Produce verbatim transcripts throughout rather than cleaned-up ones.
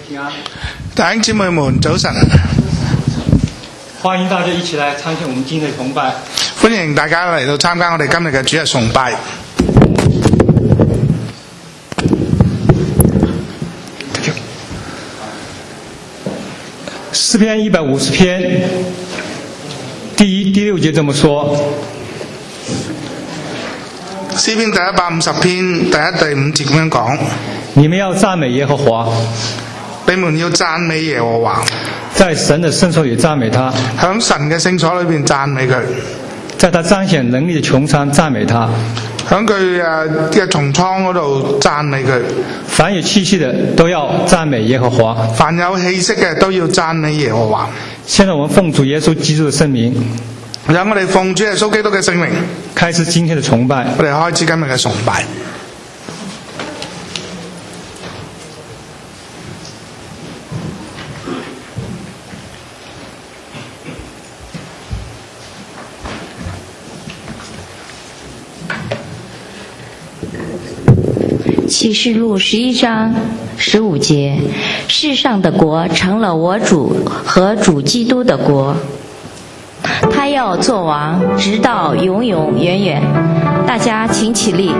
平安。 弟兄姊妹們，早晨！ 歡迎大家一起來參加我們今日的崇拜。 歡迎大家嚟到參加我哋今日嘅主日崇拜。 詩篇一百五十篇第一、第六節這麼說。 詩篇第一百五十篇第一、第五節咁樣講： 你們要讚美耶和華， 你們要讚美耶和華， 在神的聖所裏讚美他， 喺神嘅聖所裏邊讚美佢， 在他彰顯能力嘅穹蒼讚美他， 喺佢誒嘅穹蒼嗰度讚美佢。 凡有氣息的都要讚美耶和華， 凡有氣息嘅都要讚美耶和華。 現在我們奉主耶穌基督的聖名， 讓我哋奉主耶穌基督嘅聖名， 開始今天的崇拜。 我哋開始今日嘅崇拜。 啟示錄十一章十五節，世上的國成了我主和主基督的國，他要作王，直到永永遠遠。大家請起立。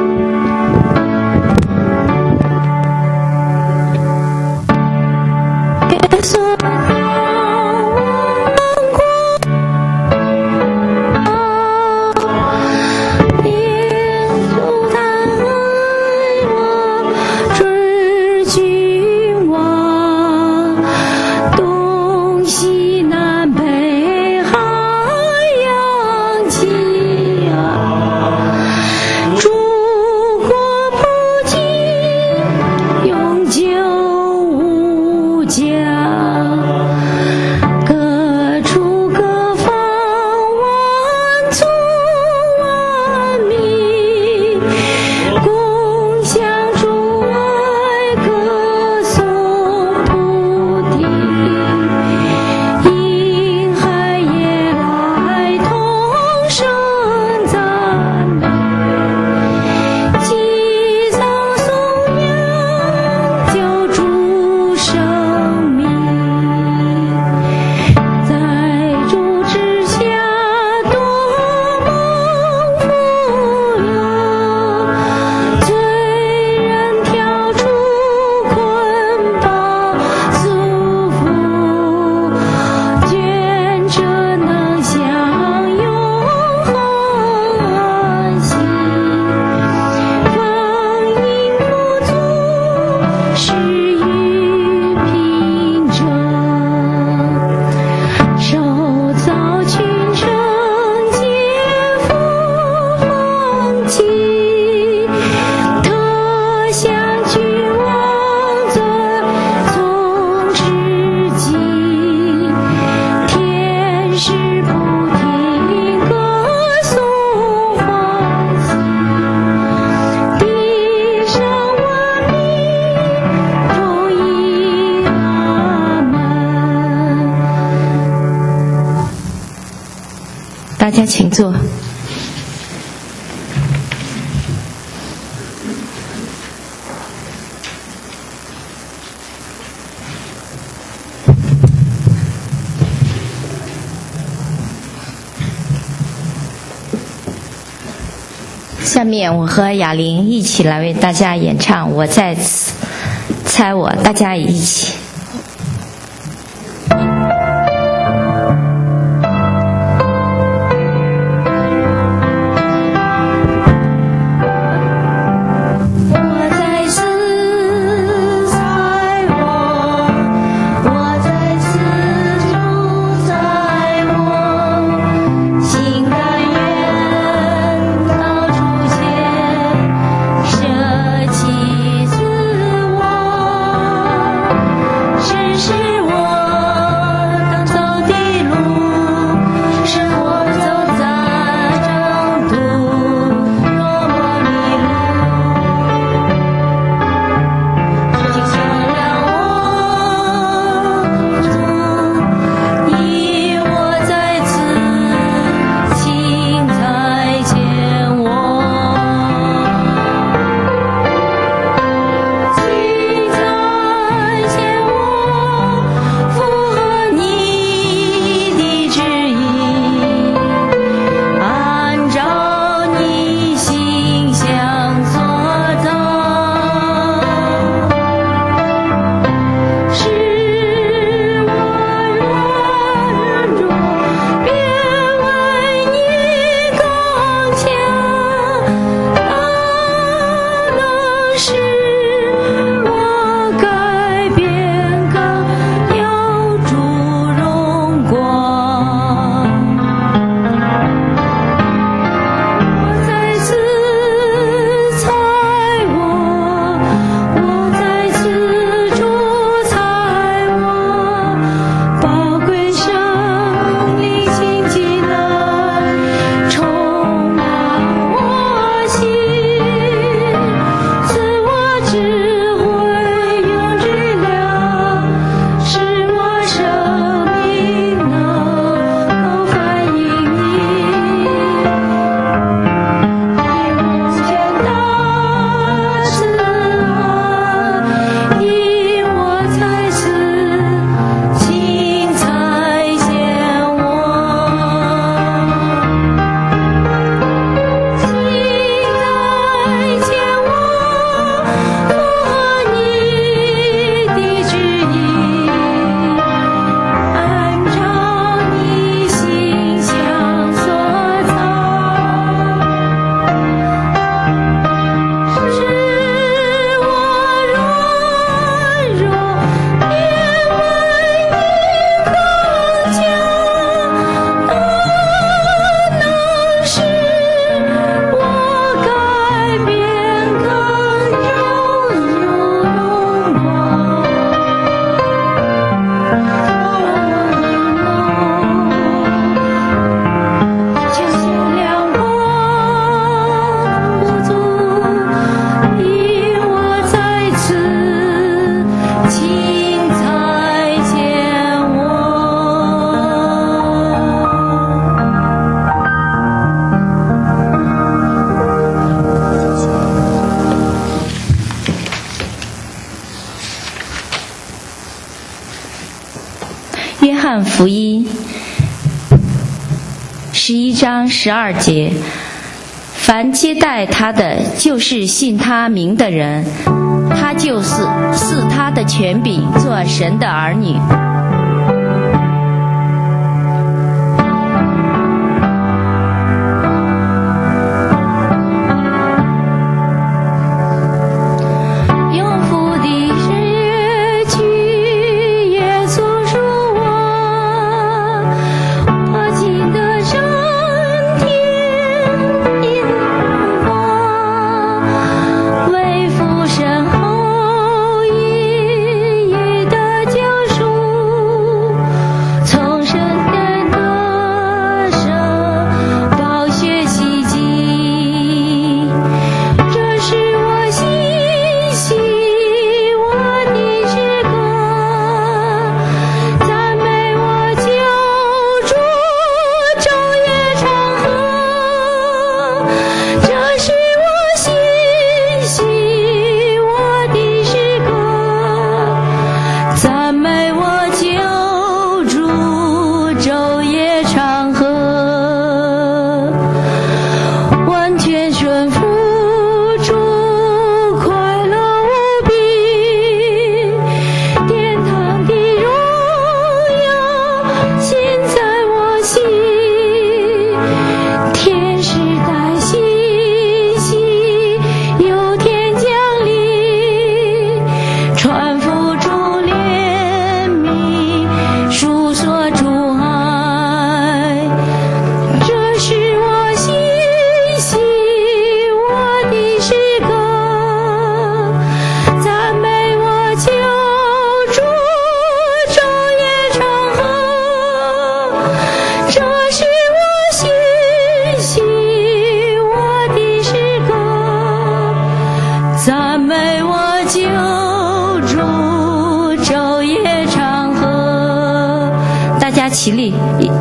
大家请坐。下面我和雅玲一起来为大家演唱《我在此》，猜我，大家一起。 舍弃自我。 约翰福音十一章十二节，凡接待他的，就是信他名的人，他就是赐他的权柄，做神的儿女。起立，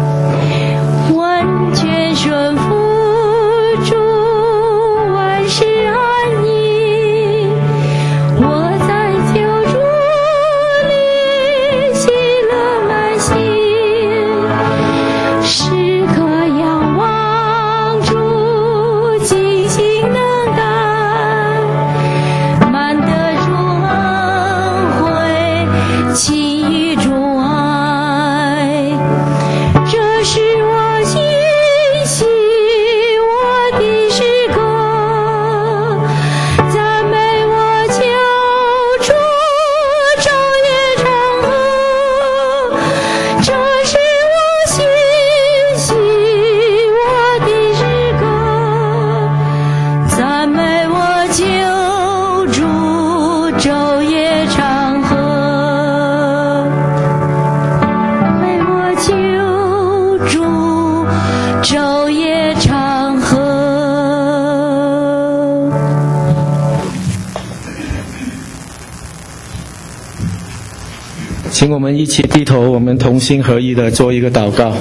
完全顺服主，万事安逸。我在救主里喜乐满心，时刻仰望主，尽心能干，满得主恩惠，亲与主爱。这是我心系我的诗歌，赞美我救主，昼夜唱和。这是我心系我的诗歌，赞美我救主，昼夜唱和。为我救主，昼夜唱和。 请我们一起低头，我们同心合意的做一个祷告。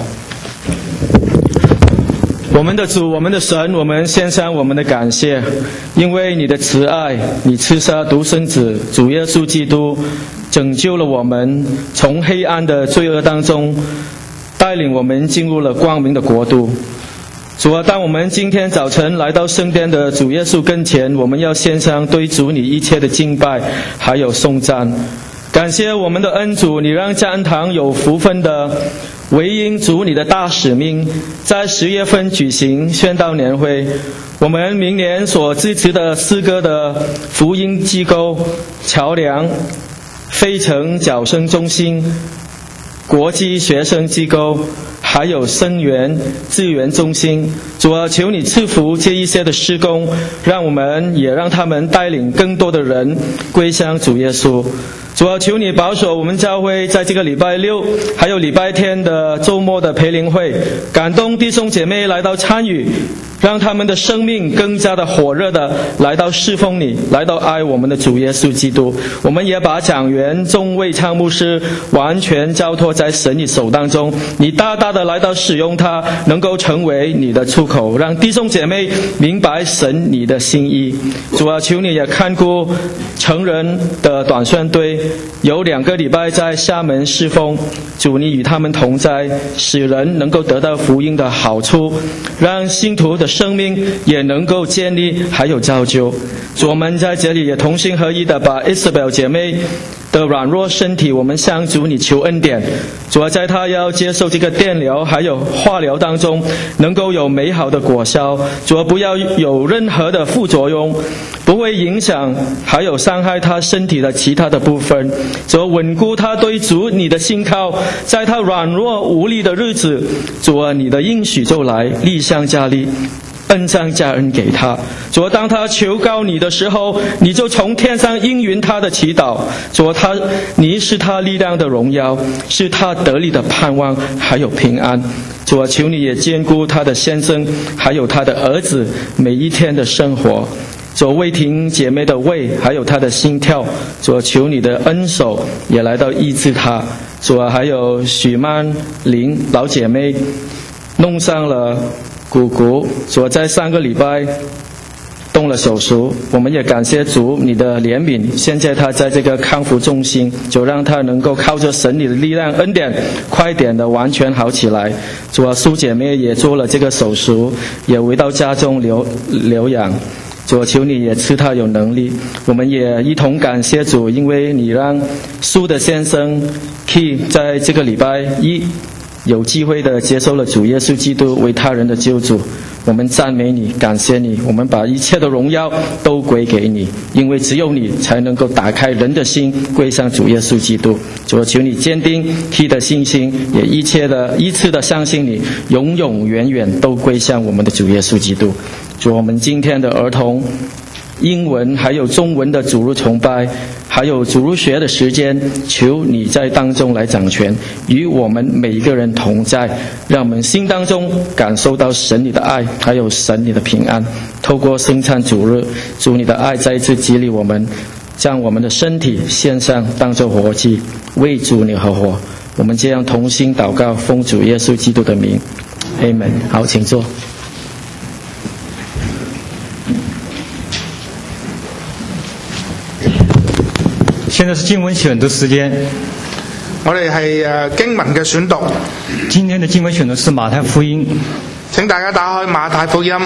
我们的主，我们的神，我们献上我们的感谢，因为你的慈爱，你赐下独生子主耶稣基督，拯救了我们，从黑暗的罪恶当中带领我们进入了光明的国度。主啊，当我们今天早晨来到圣殿的主耶稣跟前，我们要献上对主你一切的敬拜还有颂赞。感谢我们的恩主，你让家恩堂有福分的为因主你的大使命，在十月份举行宣道年会。我们明年所支持的四个的福音机构桥梁、费城矫正中心、国际学生机构还有生源资源中心，主啊，求你赐福这一些的施工，让我们也让他们带领更多的人归向主耶稣。主啊，求你保守我们教会在这个礼拜六还有礼拜天的周末的培灵会，感动弟兄姐妹来到参与，让他们的生命更加的火热的来到侍奉你，来到爱我们的主耶稣基督。我们也把讲员众卫昌牧师完全交托在神你手当中，你大大的来到使用他，能够成为你的出口，让弟兄姐妹明白神你的心意。主啊，求你也看顾成人的短宣队， 有两个礼拜在厦门侍奉，主你与他们同在，使人能够得到福音的好处，让信徒的生命也能够建立还有造就。主，我们在这里也同心合意的把 Isabel 姐妹的软弱身体，我们向主你求恩典。主啊，在她要接受这个电疗还有化疗当中，能够有美好的果效。主啊，不要有任何的副作用，不会影响还有伤害她身体的其他的部分。主啊，稳固她对主你的信靠，在她软弱无力的日子，主啊，你的应许就来，力上加力，恩上加恩给他。主啊，当他求告你的时候，你就从天上应允他的祈祷。主啊，他你是他力量的荣耀，是他得力的盼望还有平安。主啊，求你也兼顾他的先生还有他的儿子每一天的生活。主啊，魏婷姐妹的胃还有她的心跳，主啊，求你的恩手也来到医治她。主啊，还有许曼玲老姐妹弄伤了骨骨，主啊，在上个礼拜动了手术，我们也感谢主你的怜悯，现在他在这个康复中心，就让他能够靠着神你的力量恩典快点的完全好起来。主啊，苏姐妹也做了这个手术，也回到家中留留养。主啊，求你也赐他有能力。我们也一同感谢主，因为你让苏的先生 Key 在这个礼拜一有机会的接受了主耶稣基督为他人的救主。我们赞美你，感谢你，我们把一切的荣耀都归给你，因为只有你才能够打开人的心归向主耶稣基督。主啊，求你坚定 Key 的信心，也一切的依次的相信你，永永远远都归向我们的主耶稣基督。主，我们今天的儿童英文还有中文的主日崇拜，还有主日学的时间，求你在当中来掌权，与我们每一个人同在，让我们心当中感受到神你的爱，还有神你的平安。透过圣餐主日，主你的爱再一次激励我们，将我们的身体献上当作活祭，为主你而活。我们这样同心祷告，奉主耶稣基督的名 Amen。 好，请坐。 现在是经文选读时间。 我哋係誒經文嘅選讀。 今天的經文選讀是馬太福音。 請大家打開馬太福音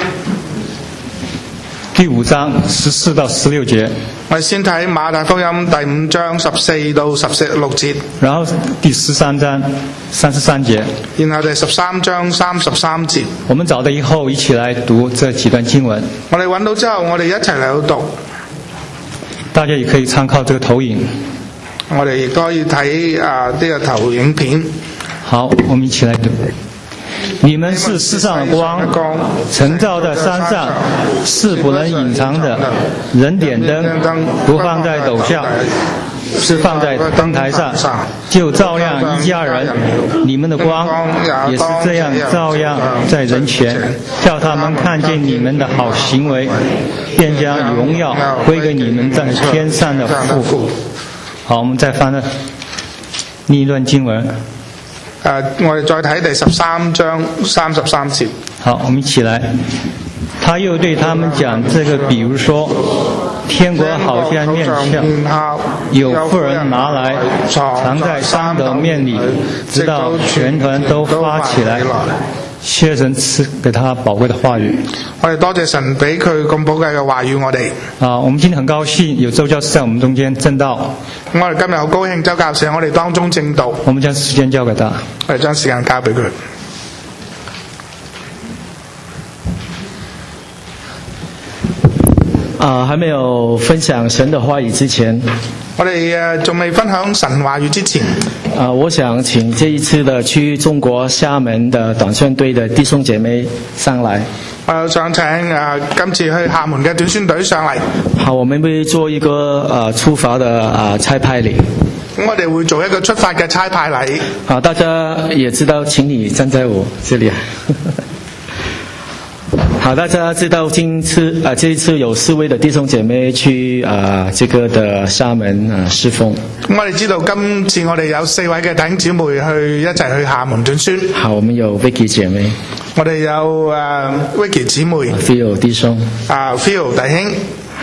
第五章十四到十六節。 我哋先睇馬太福音第五章十四到十六節。 然後第十三章三十三節。 然後第十三章三十三節。 我們找到以後一起來讀這幾段經文。 我哋揾到之後，我哋一齊嚟讀。 大家也可以參考這個投影。 我哋亦都可以睇啊呢個投影片。 好，我們一起來讀。你們是世上的光，晨照在山上，是不能隱藏的。人點燈，不放在斗下，是放在燈台上，就照亮一家人。你們的光也是這樣照樣在人前，叫他們看見你們的好行為，便將榮耀歸給你們在天上的父。好，我們再翻了另一段經文。 誒，我哋再睇第十三章三十三節。 好，我們一起來。他又對他們講這個比喻說，天國好像麵酵，有婦人拿來藏在三斗麵裏，直到全團都發起來。謝神賜給他寶貴的話語。 我哋多謝神俾佢咁寶貴嘅話語我哋。 啊，我們今天很高興有周教士在我們中間證道。 我哋今日好高興周教士喺我哋當中證道。 我們將時間交給他。 我哋將時間交俾佢。 啊，還沒有分享神的話語之前， 我哋誒仲未分享神話語之前， 啊，我想請這一次的去中國廈門的短宣隊的弟兄姐妹上來。 我想請誒今次去廈門嘅短宣隊上嚟。 好，我們會做一個啊出發的啊差派禮。 咁我哋會做一個出發嘅差派禮。 好，大家也知道，請你站在我這裡。好，大家知道今次啊，這一次有四位的弟兄姐妹去啊，這個的廈門啊侍奉。 咁我哋知道今次我哋有四位嘅弟兄姊妹去一齊去廈門短宣。 好，我們有 Vicky 姐妹， 我哋有誒 Vicky 姊妹 ，Phil 弟兄， 啊 Phil 弟兄，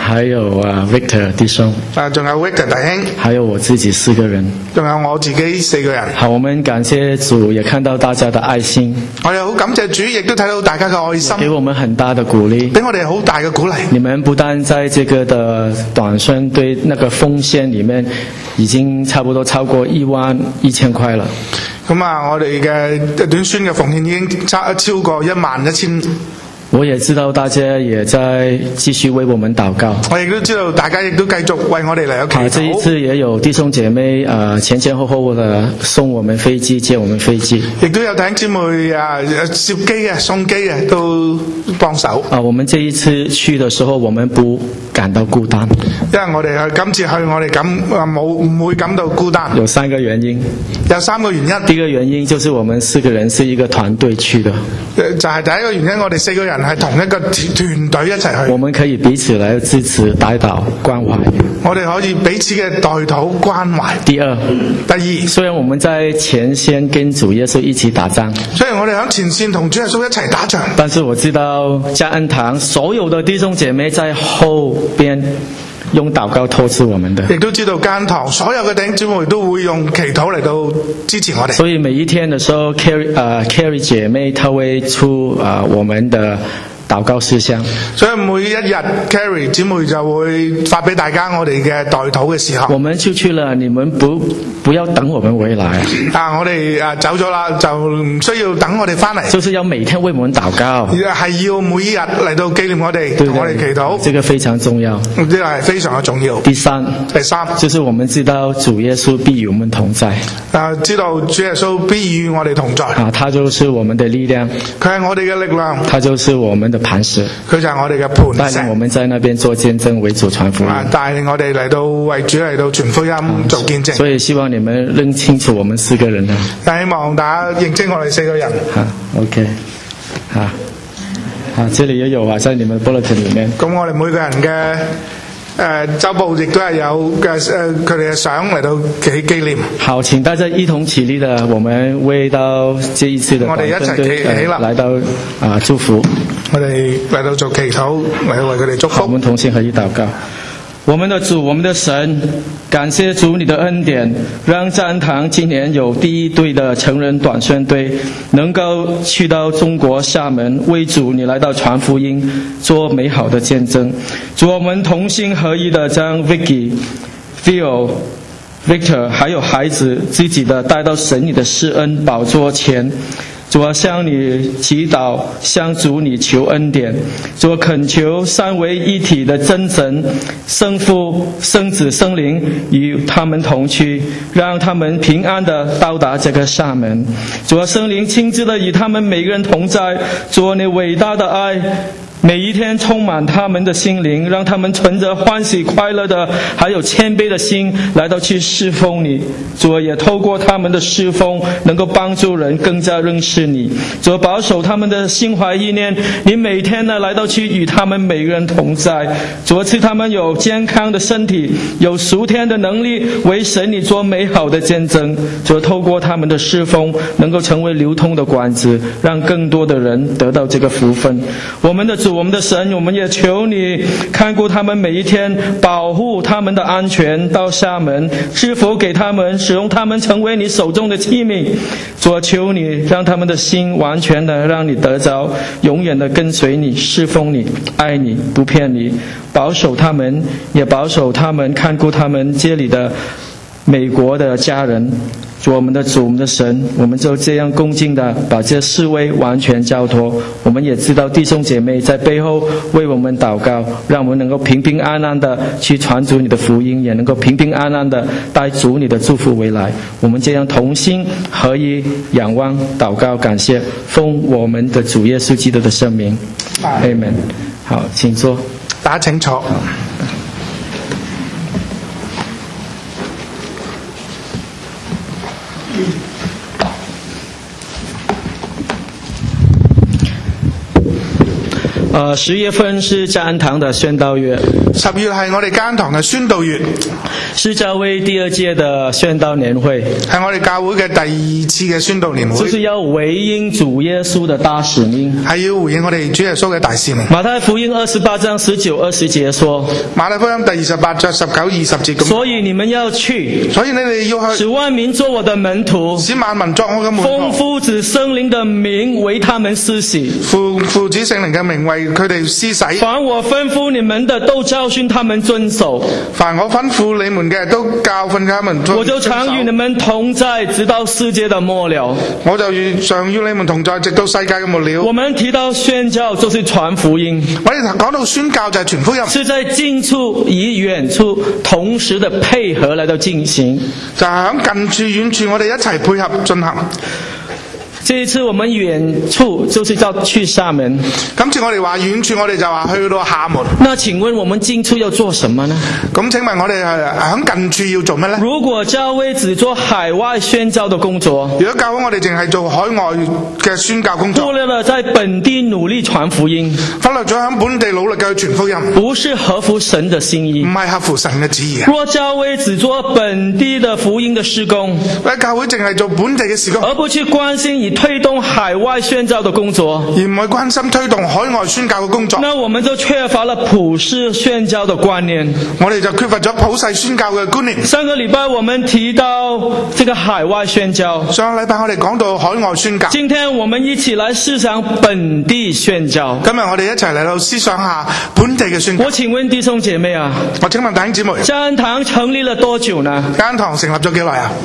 还有啊 Victor 弟兄， 啊，仲有 Victor 弟兄， 还有我自己四个人， 仲有我自己四個人。 好，我們感謝主，也看到大家的愛心， 我哋好感謝主，亦都睇到大家嘅愛心， 給我們很大的鼓勵， 俾我哋好大嘅鼓勵。 你們不但在這個的短宣隊那個奉獻裏面，已經差不多超過一萬一千塊了。 咁啊，我哋嘅短宣嘅奉獻已經差超過一萬一千。 我也知道大家也在繼續為我們禱告。 我亦都知道大家亦都繼續為我哋嚟祈禱。 這一次也有弟兄姐妹啊、呃、前前後後的送我們飛機，借我們飛機。 亦都有弟兄姊妹啊接機嘅、送機嘅都幫手。 啊，我們這一次去的時候，我們不感到孤單。 因為我哋去今次去，我哋感啊冇唔會感到孤單。 有三個原因。 有三個原因。 第一個原因就是我們四個人是一個團隊去的。 就係第一個原因，我哋四個人係同一個團隊一齊去。 我們可以彼此來支持、帶導、關懷。 我哋可以彼此嘅代禱關懷。 第二， 第二， 雖然我們在前線跟主耶穌一起打仗， 雖然我哋喺前線同主耶穌一齊打仗， 但是我知道嘉恩堂所有的弟兄姐妹在後邊用禱告托付我們的， 亦都知道嘉恩堂所有嘅弟兄姊妹都會用祈禱嚟到支持我哋。 所以每一天的時候 ，Carry 呃 Carry 姐妹，她會出啊、呃、我們的禱告事項。 所以每一日 Carry 姊妹就會發俾大家我哋嘅代禱嘅時候。 我們出去了，你們不不要等我們回來。 啊，我哋啊走咗啦，就唔需要等我哋翻嚟。 就是要每天為我們禱告。 係要每一日嚟到紀念我哋，同我哋祈禱。這個非常重要。 呢個係非常嘅重要。 第三， 第三， 就是我們知道主耶穌必與我們同在。 啊，知道主耶穌必與我哋同在。 啊，他就是我們的力量。 佢係我哋嘅力量。 他就是我們的磐石。 佢就係我哋嘅磐石。 帶領我們在那邊做見證，為主傳福音。 啊，帶領我哋嚟到為主嚟到傳福音，啊、做見證。 所以希望你們認清楚我們四個人啊。 但希望大家認清我哋四個人。 好 ，OK， 好，好，這裡也有啊，在你們 bulletin 裡面。 咁我哋每個人嘅。誒、呃、週報亦都係有嘅誒佢哋嘅相嚟到紀紀念。好，請大家一同起立的，我們為到這一次的我哋一齊企起啦，來到啊、呃、祝福。我哋嚟到做祈禱，嚟到為佢哋祝福。我們同心合一禱告。我們的主，我們的神，感謝主你的恩典，讓嘉恩堂今年有第一隊的成人短宣隊能夠去到中國廈門，為主你來到傳福音，做美好的見證。主，我們同心合一的將 Vicky、Phil、Victor 還有孩子自己的帶到神你的施恩寶座前。主啊，向你祈禱，向主你求恩典。主啊，懇求三位一體的真神、聖父、聖子、聖靈與他們同去，讓他們平安的到達這個廈門。主啊，聖靈親自的與他們每個人同在。主啊，你偉大的愛每一天充滿他們的心靈，讓他們存着歡喜快樂的還有謙卑的心來到去侍奉你。主也透過他們的侍奉能夠幫助人更加認識你。主保守他們的心懷意念，你每天呢來到去與他們每個人同在。主賜他們有健康的身體，有屬天的能力，為神你做美好的見證。主透過他們的侍奉能夠成為流通的管子，讓更多的人得到這個福分。我們的主，我們的神，我們也求你看顧他們每一天，保護他們的安全到廈門，是否給他們使用他們成為你手中的器皿。主，求你讓他們的心完全的讓你得着，永遠的跟隨你，侍奉你，愛你，不騙你，保守他們，也保守他們，看顧他們這裡的美國的家人。主，我們的主，我們的神，我們就這樣恭敬的把這四位完全交託。我們也知道弟兄姐妹在背後為我們禱告，讓我們能夠平平安安的去傳主你的福音，也能夠平平安安的帶主你的祝福回來。我們這樣同心合一仰望禱告，感謝，奉我們的主耶穌基督的聖名，阿們。好，請坐，大家請坐。 啊、 呃，十月份是嘉恩堂的宣道月， 十月係我哋嘉恩堂嘅宣道月， 是教會第二屆的宣道年會， 係我哋教會嘅第二次嘅宣道年會， 就是要回應主耶穌的大使命， 係要回應我哋主耶穌嘅大使命。 馬太福音二十八章十九二十節說， 馬太福音第二十八章十九二十節咁。 所以你們要去， 所以你哋要去， 使萬民作我的門徒， 使萬民作我嘅門徒， 奉父子聖靈的名為他們施洗， 父父子聖靈嘅名為佢哋施洗。 凡我吩咐你們的，都教訓他們遵守。 凡我吩咐你們嘅，都教訓他們遵守。 我就常與你們同在，直到世界的末了。 我就常與你們同在，直到世界嘅末了。 我們提到宣教，就是傳福音。 我哋講到宣教就係傳福音， 是在近處與遠處同時的配合來到進行， 就係喺近處遠處我哋一齊配合進行。 這一次我們遠處就是要去廈門， 今次我哋話遠處，我哋就話去到廈門。 那請問我們近處要做什麼呢？ 咁請問我哋係喺近處要做乜呢？ 如果教會只做海外宣教的工作， 如果教會我哋淨係做海外嘅宣教工作， 忽略了在本地努力傳福音， 忽略咗喺本地努力嘅傳福音， 不是合乎神的心意， 唔係合乎神嘅旨意。 若教會只做本地的福音的事工， 喺教會淨係做本地嘅事工， 而不去關心以推動海外宣教的工作， 而唔去關心推動海外宣教嘅工作， 那我們就缺乏了普世宣教的觀念。 我哋就缺乏咗普世宣教嘅觀念。 上個禮拜我們提到這個海外宣教， 上個禮拜我哋講到海外宣教， 今天我們一起來思想本地宣教。 今日我哋一齊嚟到思想下本地嘅宣教。 我請問弟兄姐妹啊， 我請問弟兄姊妹， 嘉恩堂成立了多久呢？ 嘉恩堂成立咗幾耐啊？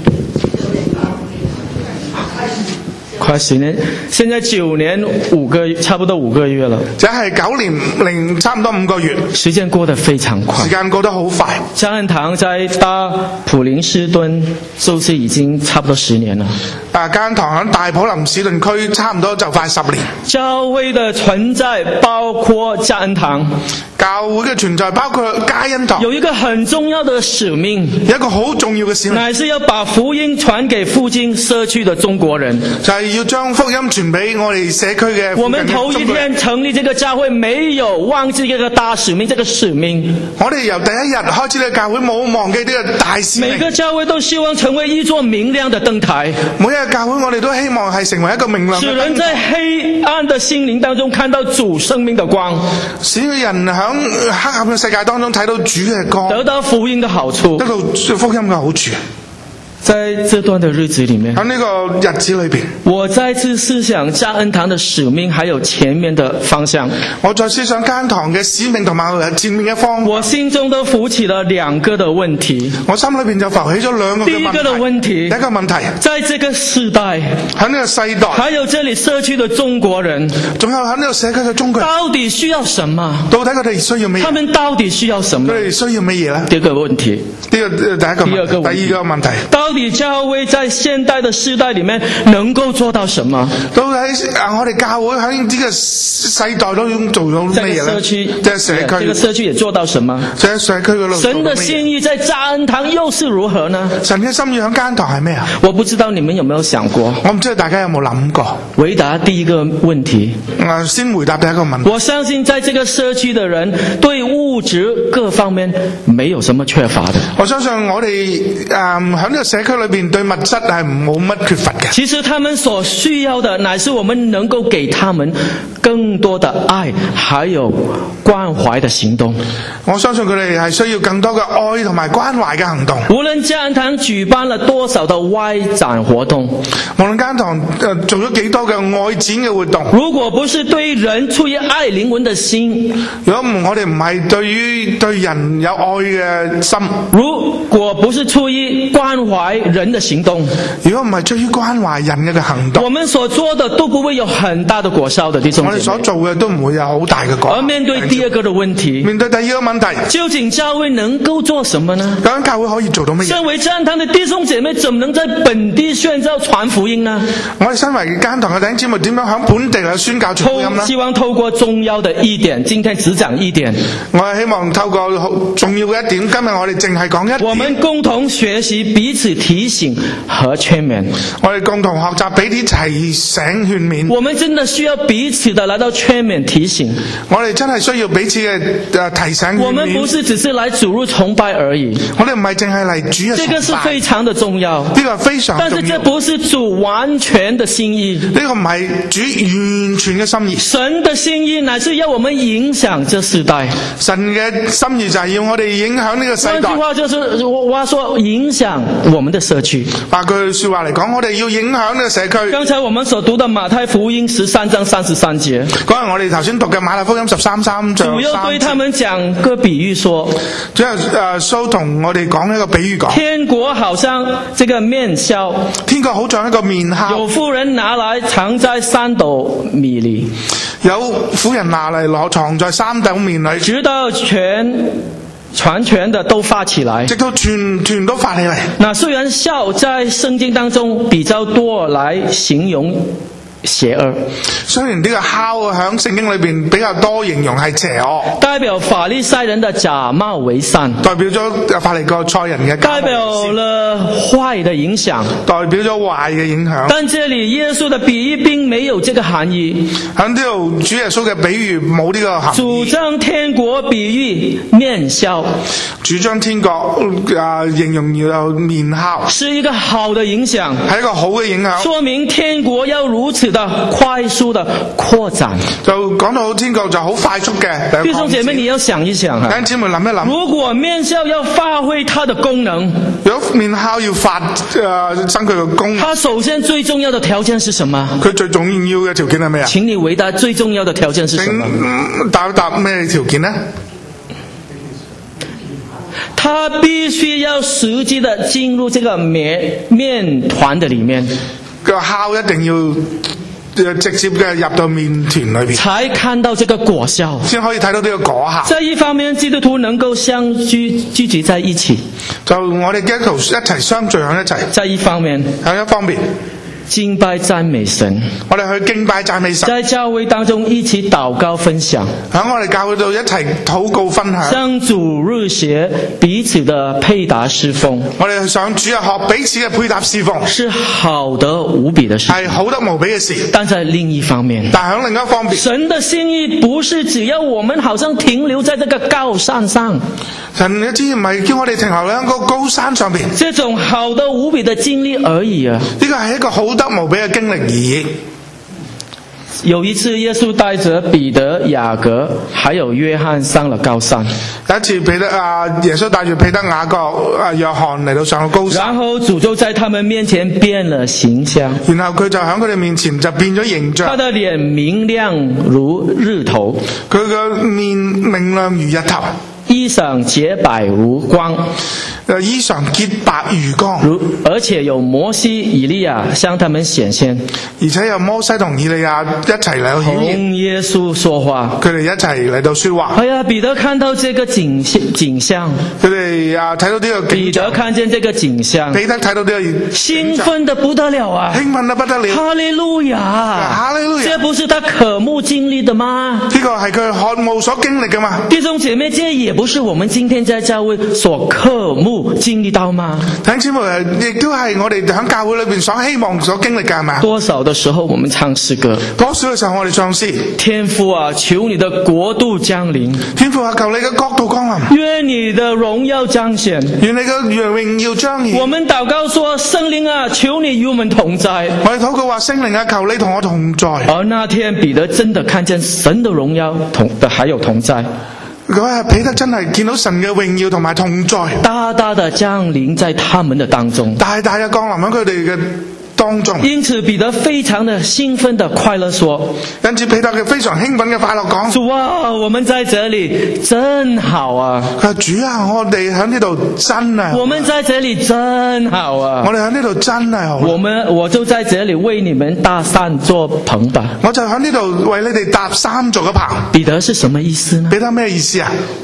快十年，現在九年五個，差不多五個月了。 就係九年零差唔多五個月， 時間過得非常快。 時間過得好快。 嘉恩堂在大普林斯頓，就是已經差不多十年了。 啊，嘉恩堂喺大普林斯頓區差唔多就快十年。 教會的存在包括嘉恩堂， 教會嘅存在包括嘉恩堂， 有一個很重要的使命， 有一個好重要嘅使命， 乃是要把福音傳給附近社區的中國人， 就係要將福音傳俾我哋社區嘅。 我們頭一天成立這個教會，沒有忘記這個大使命，這個使命。 我哋由第一日開始呢個教會冇忘記呢個大使命。 每個教會都希望成為一座明亮的燈台， 每一個教會我哋都希望係成為一個明亮嘅燈台， 使人在黑暗的心靈當中看到主生命的光， 使人喺黑暗嘅世界當中睇到主嘅光， 得到福音的好處， 得到福音嘅好處。 在這段的日子裏面， 喺呢個日子裏邊， 我再次思想嘉恩堂的使命，還有前面的方向。 我再思想嘉恩堂嘅使命同埋前面嘅方向， 我心中都浮起了兩個的問題。 我心裏邊就浮起咗兩個嘅問題。 第一個的問題， 第一個問題， 在這個世代， 喺呢個世代， 還有這裏社區的中國人， 仲有喺呢個社區嘅中國人， 到底需要什麼？ 到底佢哋需要乜嘢？ 他們到底需要什麼？ 佢哋需要乜嘢呢？ 第二個問題， 呢個第一個問題， 第二個問題， 第二個問題， 到底教會在現代的世代裏面能夠做到什麼？ 到底啊，我哋教會喺呢個世代當中做到乜嘢咧？ 社區， 即係社區， 這個社區也做到什麼？ 即係社區嗰度。 神的心意在嘉恩堂又是如何呢？ 神嘅心意喺嘉恩堂係咩啊？ 我不知道你們有沒有想過？ 我唔知道大家有冇諗過？ 回答第一個問題。 啊，先回答第一個問題。 我相信在這個社區的人對物質各方面沒有什麼缺乏的。 我相信我哋誒喺呢個社區裏邊對物質係冇乜缺乏嘅。 其實他們所需要的乃是我們能夠給他們更多的愛，還有關懷的行動。 我相信佢哋係需要更多嘅愛同埋關懷嘅行動。 無論嘉恩堂舉辦了多少的外展活動， 無論嘉恩堂誒做咗幾多嘅外展嘅活動， 如果不是對人出於愛靈魂的心， 如果唔我哋唔係對於對人有愛嘅心， 如果不是出於關懷人的行動， 如果唔係出於關懷人嘅行動， 我們所做的都不會有很大的果效的。弟兄姐妹， 我哋所做嘅都唔會有好大嘅果效。 而面對第二個的問題， 面對第二個問題， 究竟教會能夠做什麼呢？ 究竟教會可以做到乜嘢？ 身為嘉恩堂的弟兄姐妹，怎麼能在本地宣教傳福音呢？ 我哋身為嘉恩堂嘅弟兄姊妹，點樣喺本地去宣教傳福音呢？ 希望透過重要的一點，今天只講一點。 我係希望透過重要嘅一點，今日我哋淨係講一點。 我們共同學習彼此提醒和劝勉。 我哋共同學習彼此提醒勸勉。 我們真的需要彼此的來到勸勉提醒。 我哋真係需要彼此嘅誒提醒勸勉。 我們不是只是來主日崇拜而已。 我哋唔係淨係嚟主日崇拜。 這個是非常的重要。 呢個非常重要。 但是這不是主完全的心意。 呢個唔係主完全嘅心意。 神的心意乃是要我們影響這世代。 神嘅心意就係要我哋影響呢個世代。 換句話就是我話說影響我們的社區。 換句說話嚟講，我哋要影響呢個社區。 剛才我們所讀的馬太福音十三章三十三節， 嗰日我哋頭先讀嘅馬太福音十三三章， 主要對他們講個比喻說， 主要誒蘇同我哋講一個比喻講， 天國好像這個麵酵， 天國好像一個麵酵， 有婦人拿來藏在三斗米裏， 有婦人拿嚟攞藏在三斗麵裏， 直到全全全的都發起來， 直到全全都發起嚟。 那雖然酵在聖經當中比較多來形容邪惡， 雖然呢個酵喺聖經裏邊比較多形容係邪惡， 代表法利賽人的假冒為善， 代表咗法利賽人嘅， 代表了壞的影響， 代表咗壞嘅影響。 但這裡耶穌的比喻並沒有這個含義。 喺呢度主耶穌嘅比喻冇呢個含義。 主張天國比喻麵酵， 主張天國啊、呃、形容要有麵酵， 是一個好的影響， 係一個好嘅影響， 說明天國要如此的快速的擴展。 就講到天國就好快速嘅。 弟兄姐妹，你要想一想哈， 弟兄姊妹諗一諗， 如果麵酵要發揮它的功能， 如果麵酵要發誒生佢嘅功能， 它首先最重要的條件是什麼？ 佢最重要嘅條件係咩啊？ 請你回答最重要的條件是什麼？ 請答一答咩條件呢？ 它必須要實際的進入這個麵麵團的裡面， 個酵一定要直接嘅入到麵團裏邊， 才看到這個果效， 先可以睇到呢個果效。 這一方面，基督徒能夠相聚聚集在一起， 就我哋基督徒一齊相聚喺一齊。 在一方面， 喺一方面， 敬拜讚美神， 我哋去敬拜讚美神， 在教會當中一起禱告分享， 喺我哋教會度一齊禱告分享， 上主日學彼此的配搭侍奉， 我哋上主日學彼此嘅配搭侍奉， 是好得無比的事， 係好得無比嘅事。 但在另一方面， 但喺另一方面， 神的心意不是只要我們好像停留在這個高山上， 神嘅旨意唔係叫我哋停留喺個高山上邊， 這種好得無比的經歷而已啊！ 呢個係一個好得無比嘅經歷而已。 有一次，耶穌帶着彼得、雅各還有約翰上了高山。 第一次彼得啊，耶穌帶住彼得、雅各啊、約翰嚟到上個高山， 然後主就在他們面前變了形象， 然後佢就喺佢哋面前就變咗形象。 他的臉明亮如日頭， 佢嘅面明亮如日頭， 衣裳潔白如光， 誒衣裳潔白如光， 如而且有摩西、以利亞向他們顯現， 而且有摩西同以利亞一齊嚟到顯現， 同耶穌說話， 佢哋一齊嚟到說話。 哎呀，彼得看到這個景景象， 佢哋啊睇到呢個彼得看見這個景象， 彼得睇到呢個興奮得不得了啊！ 興奮得不得了！ 哈利路亞！ 哈利路亞！ 這不是他渴慕經歷的嗎？ 呢個係佢渴慕所經歷嘅嘛？ 弟兄姐妹，這也不是我們今天在教會所渴慕經歷到嗎？ 弟兄姊妹，亦都係我哋喺教會裏邊所希望所經歷嘅係咪？ 多少的時候我們唱詩歌， 多少嘅時候我哋唱詩， 天父啊，求你的國度降臨， 天父啊，求你嘅國度降臨， 願你的榮耀彰顯， 願你嘅榮耀彰顯。 我們禱告說，聖靈啊，求你與我們同在。 我哋禱告話，聖靈啊，求你同我同在。 而那天彼得真的看見神的榮耀同的還有同在。 嗰日彼得真係見到神嘅榮耀同埋同在， 大大的降臨在他們的當中， 大大嘅降臨喺佢哋嘅當中。 因此彼得非常的興奮的快樂說， 因此彼得嘅非常興奮嘅快樂講， 主啊，我們在這裡真好啊！ 佢話主啊，我哋喺呢度真係， 我們在這裡真好啊！ 我哋喺呢度真係好。 我們我就在這裡為你們搭山做棚吧。 我就喺呢度為你哋搭三座嘅棚。 彼得是什麼意思呢？ 彼得咩意思啊？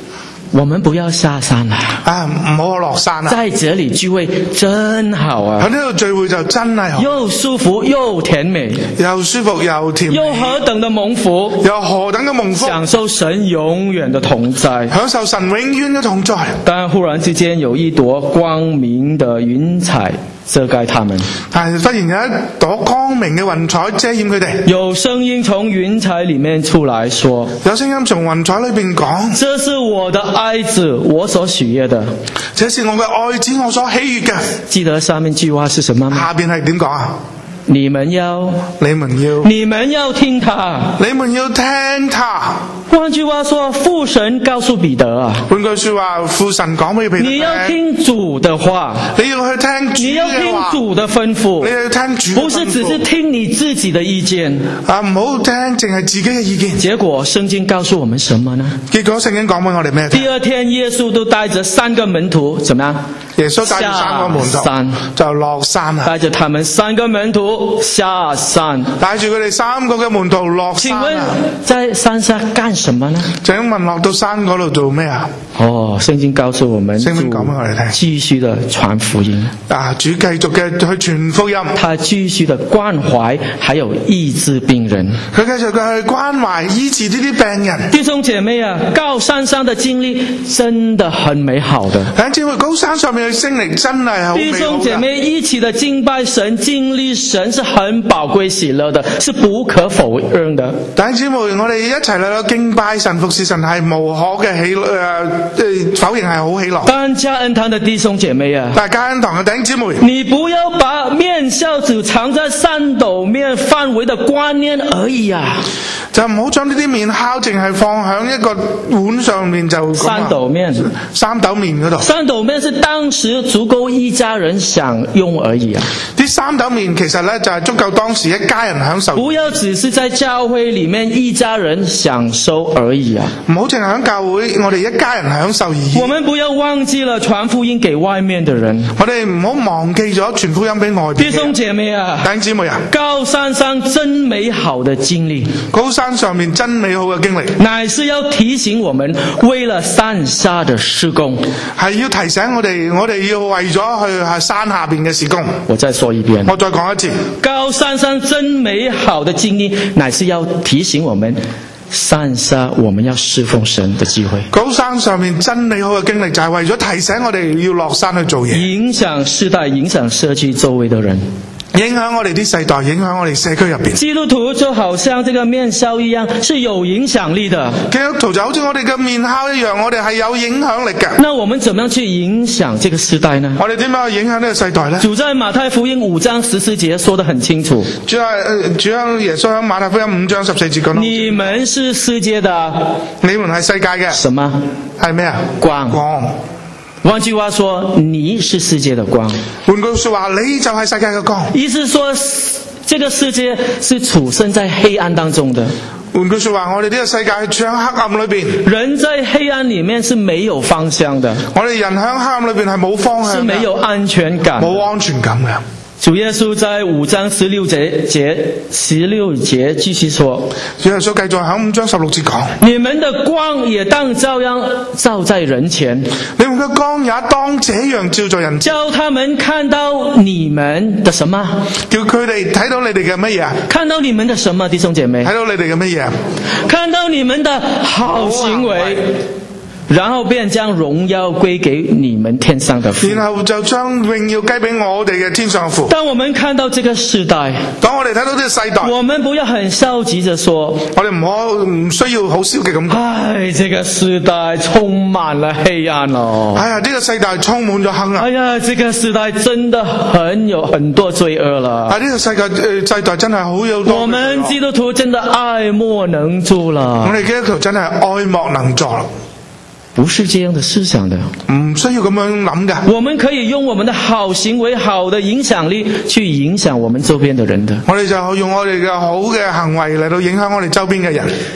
我們不要下山啦！ 啊，唔好落山啦！ 在這裡聚會真好啊！ 喺呢度聚會就真係好， 又舒服又甜美， 又舒服又甜美， 又何等的蒙福， 又何等嘅蒙福， 享受神永遠的同在， 享受神永遠嘅同在。 但忽然之間有一朵光明的雲彩遮蓋他們， 但係忽然有一朵光明嘅雲彩遮掩佢哋。 有聲音從雲彩裡面出來說， 有聲音從雲彩裏邊講， 這是我的愛子，我所喜悅的。 這是我嘅愛子，我所喜悅嘅。 記得下面句話是什麼嗎？ 下邊係點講啊？ 你們要， 你們要， 你們要聽他， 你們要聽他。 換句話說，父神告訴彼得啊， 換句說話，父神講俾彼得聽， 你要聽主的話， 你要去聽主你要聽主的吩咐， 你要聽主的吩咐， 不是只是聽你自己的意見啊，唔好聽淨係自己嘅意見。 結果聖經告訴我們什麼呢？ 結果聖經講俾我哋咩？ 第二天耶穌都帶着三個門徒，怎麼樣？ 耶穌帶住三個門徒山就落山啦， 帶着他們三個門徒下山， 帶住佢哋三個嘅門徒落山。 請問在山下幹什麼呢？ 請問落到山嗰度做咩啊？ 哦，聖經告訴我們， 聖經講俾我哋聽， 繼續的傳福音。 啊，主繼續嘅去傳福音， 他繼續的關懷，還有醫治病人。 佢繼續嘅去關懷醫治呢啲病人。 弟兄姐妹啊，高山上的經歷真的很美好的。 喺姊妹高山上面嘅經歷真係好美好嘅。 弟兄姐妹一起的敬拜神、經歷神是很寶貴喜樂的，是不可否認的。 弟兄姊妹，我哋一齊嚟到敬拜神、服侍神係無可嘅喜樂，誒、呃，否認係好喜樂。 但嘉恩堂的弟兄姐妹啊， 但嘉恩堂嘅弟兄姊妹， 你不要把麵酵只藏在三斗麵範圍的觀念而已啊， 就唔好將呢啲麵酵淨係放喺一個碗上面就三斗麵， 三斗麵嗰度。 三斗麵是當時足夠一家人享用而已啊。 啲三斗麵其實咧就係足夠當時一家人享受。 不要只是在教會裡面一家人享受而已啊。 唔好淨係喺教會我哋一家人享受而已。 我們不要忘記了傳福音給外面的人。 我哋唔好忘記咗傳福音俾外邊。 弟兄姐妹啊， 弟兄姊妹啊， 高山上真美好的經歷， 高山上面真美好嘅經歷， 乃是要提醒我們為了山下的事工， 係要提醒我哋，我哋要為咗去喺山下邊嘅事工。 我再說一遍， 我再講一次， 高山上真美好的經歷，乃是要提醒我們山下我們要侍奉神的機會。 高山上面真美好嘅經歷就係為咗提醒我哋要落山去做嘢， 影響世代，影響社區周圍的人， 影響我哋啲世代，影響我哋社區入邊。 基督徒就好像這個麵酵一樣，是有影響力的。 基督徒就好似我哋嘅麵酵一樣，我哋係有影響力嘅。 那我們怎麼樣去影響這個世代呢？ 我哋點樣去影響呢個世代呢？ 主在馬太福音五章十四節說得很清楚。 主啊，主啊，耶穌喺馬太福音五章十四節講到： 你們是世界的， 你們係世界嘅什麼？ 係咩啊？ 光。 光。 換句話說，你是世界的光。 換句說話，你就係世界嘅光。 意思說，這個世界是處身在黑暗當中的。 換句說話，我哋呢個世界係處喺黑暗裏邊。 人在黑暗裏面是沒有方向的。 我哋人喺黑暗裏邊係冇方向嘅， 是沒有安全感， 冇安全感嘅。 主耶穌在五章十六節節十六節繼續說， 主耶穌繼續喺五章十六節講： 你們的光也當照樣照在人前， 你們嘅光也當這樣照在人前， 叫他們看到你們的什麼？ 叫佢哋睇到你哋嘅乜嘢？ 看到你們的什麼，弟兄姐妹？ 睇到你哋嘅乜嘢？ 看到你們的好行為。然後便將榮耀歸給你們天上的父， 然後就將榮耀歸俾我哋嘅天上父。 當我們看到這個世代， 當我哋睇到呢個世代， 我們不要很消極地說， 我哋唔可唔需要好消極咁講。 唉，這個世代充滿了黑暗咯。 哎呀，呢個世代充滿咗黑暗。 哎呀，這個世代真的很有很多罪惡了。 啊，呢個世界誒世代真係好有多。 我們基督徒真的愛莫能助了。 我哋基督徒真係愛莫能助啦。 不是這樣的思想的， 唔需要咁樣諗㗎。 我們可以用我們的好行為、好的影響力去影響我們周邊的人的。 我哋就用我哋嘅好嘅行為嚟到影響我哋周邊嘅人。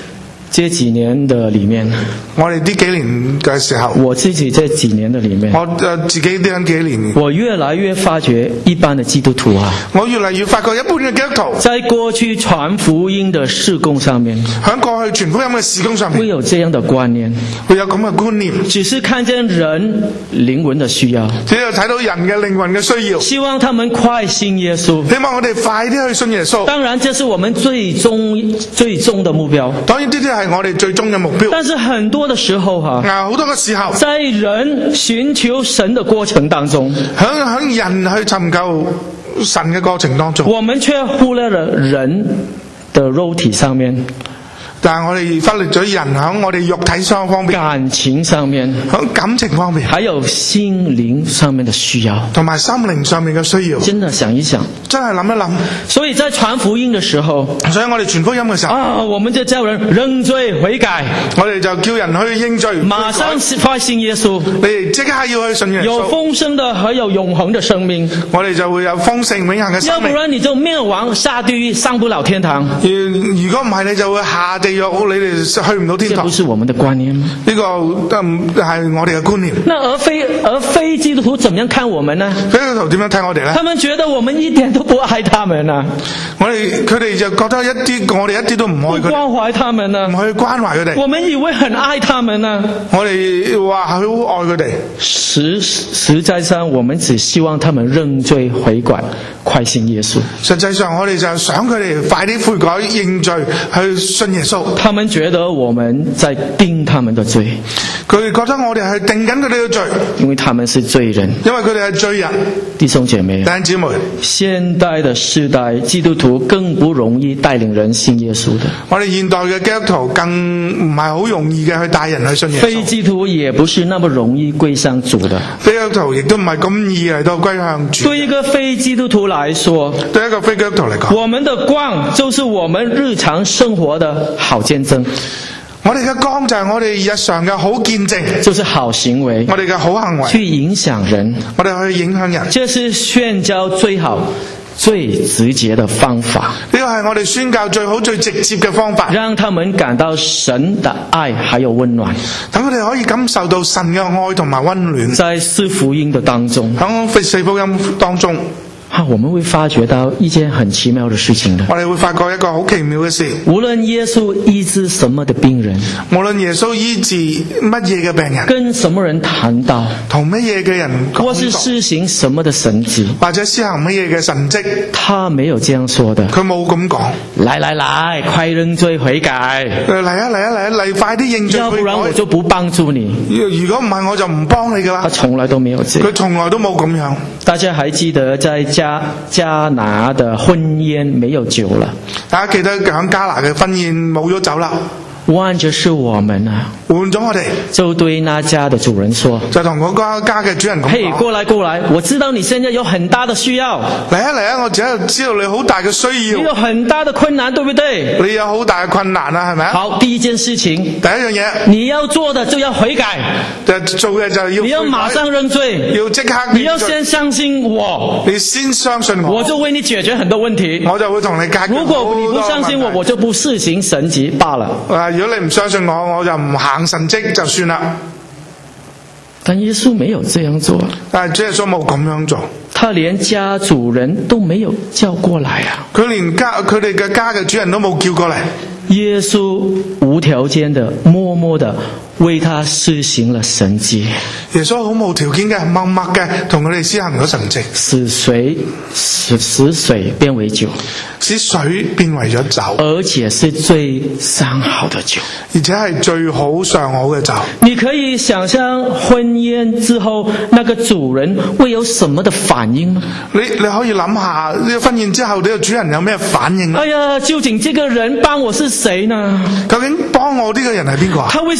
这几年的里面， 我哋呢幾年嘅時候， 我自己這幾年的里面， 我誒自己呢幾年， 我越來越發覺一般的基督徒啊， 我越嚟越發覺一般嘅基督徒， 在過去傳福音的事工上面， 喺過去傳福音嘅事工上面， 會有這樣的觀念， 會有咁嘅觀念， 只是看見人靈魂的需要， 只有睇到人嘅靈魂嘅需要， 希望他們快信耶穌， 希望我哋快啲去信耶穌。 當然，這是我們最終最終的目標。 當然呢啲係我哋最終嘅目標。 但是很多的時候哈、 啊，好多嘅時候， 在人尋求神的過程當中， 響響人去尋求神嘅過程當中， 我們卻忽略了人的肉體上面。 但係我哋忽略咗人喺我哋肉體上方面、 感情上面、 喺感情方面， 還有心靈上面的需要， 同埋心靈上面嘅需要。 真的想一想， 真係諗一諗。 所以在傳福音的時候， 所以我哋傳福音嘅時候， 啊，我們就叫人認罪悔改， 我哋就叫人去認罪， 馬上快信耶穌， 你哋即刻要去信耶穌， 有豐盛的還有永恆的生命， 我哋就會有豐盛永恆嘅生命。 要不然你就滅亡下地獄，上不了天堂。 如果唔係，你就會下地獄，你哋去唔到天堂。 這不是我們的觀念嗎？ 呢個嗯係我哋嘅觀念。 那而非而非基督徒怎麼樣看我們呢？ 基督徒點樣睇我哋呢？ 他們覺得我們一點都不愛他們啊！ 我哋佢哋就覺得一啲我哋一啲都唔愛佢哋， 不關懷他們啊， 唔去關懷佢哋。 我們以為很愛他們啊， 我哋話好愛佢哋。 實實際上，我們只希望他們認罪悔改，快信耶穌。 實際上，我哋就想佢哋快啲悔改認罪，去信耶穌。 他們覺得我們在定他們的罪， 佢哋覺得我哋係定緊佢哋嘅罪， 因為他們是罪人， 因為佢哋係罪人。 弟兄姐妹， 弟兄姊妹， 現代的世代基督徒更不容易帶領人信耶穌的。 我哋現代嘅基督徒更唔係好容易嘅去帶人去信耶穌。 非基督徒也不是那麼容易歸向主的。 非基督徒亦都唔係咁易嚟到歸向主。 對一個非基督徒來說， 對一個非基督徒嚟講， 我們的光就是我們日常生活的好見證。 我哋嘅光就係我哋日常嘅好見證， 就是好行為， 我哋嘅好行為， 去影響人， 我哋去影響人， 這是宣教最好最直接的方法。 呢個係我哋宣教最好最直接嘅方法， 讓他們感到神的愛還有溫暖， 等佢哋可以感受到神嘅愛同埋溫暖。 在四福音的當中， 喺四福音當中， 啊，我們會發覺到一件很奇妙的事情的。 我哋會發覺一個好奇妙嘅事。 無論耶穌醫治什麼的病人， 無論耶穌醫治乜嘢嘅病人， 跟什麼人談到， 同乜嘢嘅人講， 或是施行什麼的神蹟， 或者施行乜嘢嘅神蹟， 他沒有這樣說的。 佢冇咁講。 來來來，快認罪悔改！ 嚟啊嚟啊嚟啊嚟！快啲認罪悔改！ 要不然我就不幫助你。 如果唔係，我就唔幫你噶啦。 他從來都沒有這樣。 佢從來都冇咁樣。 大家還記得在加加拿的婚宴沒有酒了？ 大家記得響加拿嘅婚宴冇咗酒啦。 換着是我們啊， 換咗我哋， 就對那家的主人說， 就同嗰個家嘅主人講， 嘿，過來過來，我知道你現在有很大的需要， 嚟啊嚟啊，我只係知道你好大嘅需要， 你有很大的困難，對不對？ 你有好大嘅困難啊，係咪啊？ 好，第一件事情， 第一樣嘢， 你要做的就要悔改， 就做嘅就要， 你要馬上認罪， 要即刻， 你要先相信我， 你先相信我， 我就為你解決很多問題， 我就會同你解決好多問題。 如果你不相信我，我就不施行神蹟罷了。 啊，如果你唔相信我，我就唔行神蹟就算啦。 但耶穌沒有這樣做， 但係主耶穌冇咁樣做， 他連家主人都沒有叫過來啊！ 佢連家佢哋嘅家嘅主人都冇叫過嚟。 耶穌無條件的、默默的為他施行了神蹟。 耶穌好無條件嘅、默默嘅同佢哋施行咗神蹟， 使水使使水變為酒， 使水變為咗酒， 而且是最上好的酒， 而且係最好上好嘅酒。 你可以想象婚宴之後那個主人會有什麼的反應嗎？ 你你可以諗下呢個婚宴之後呢個主人有咩反應呢？ 哎呀，究竟這個人幫我是誰呢？ 究竟幫我呢個人係邊個啊？ 他為什麼要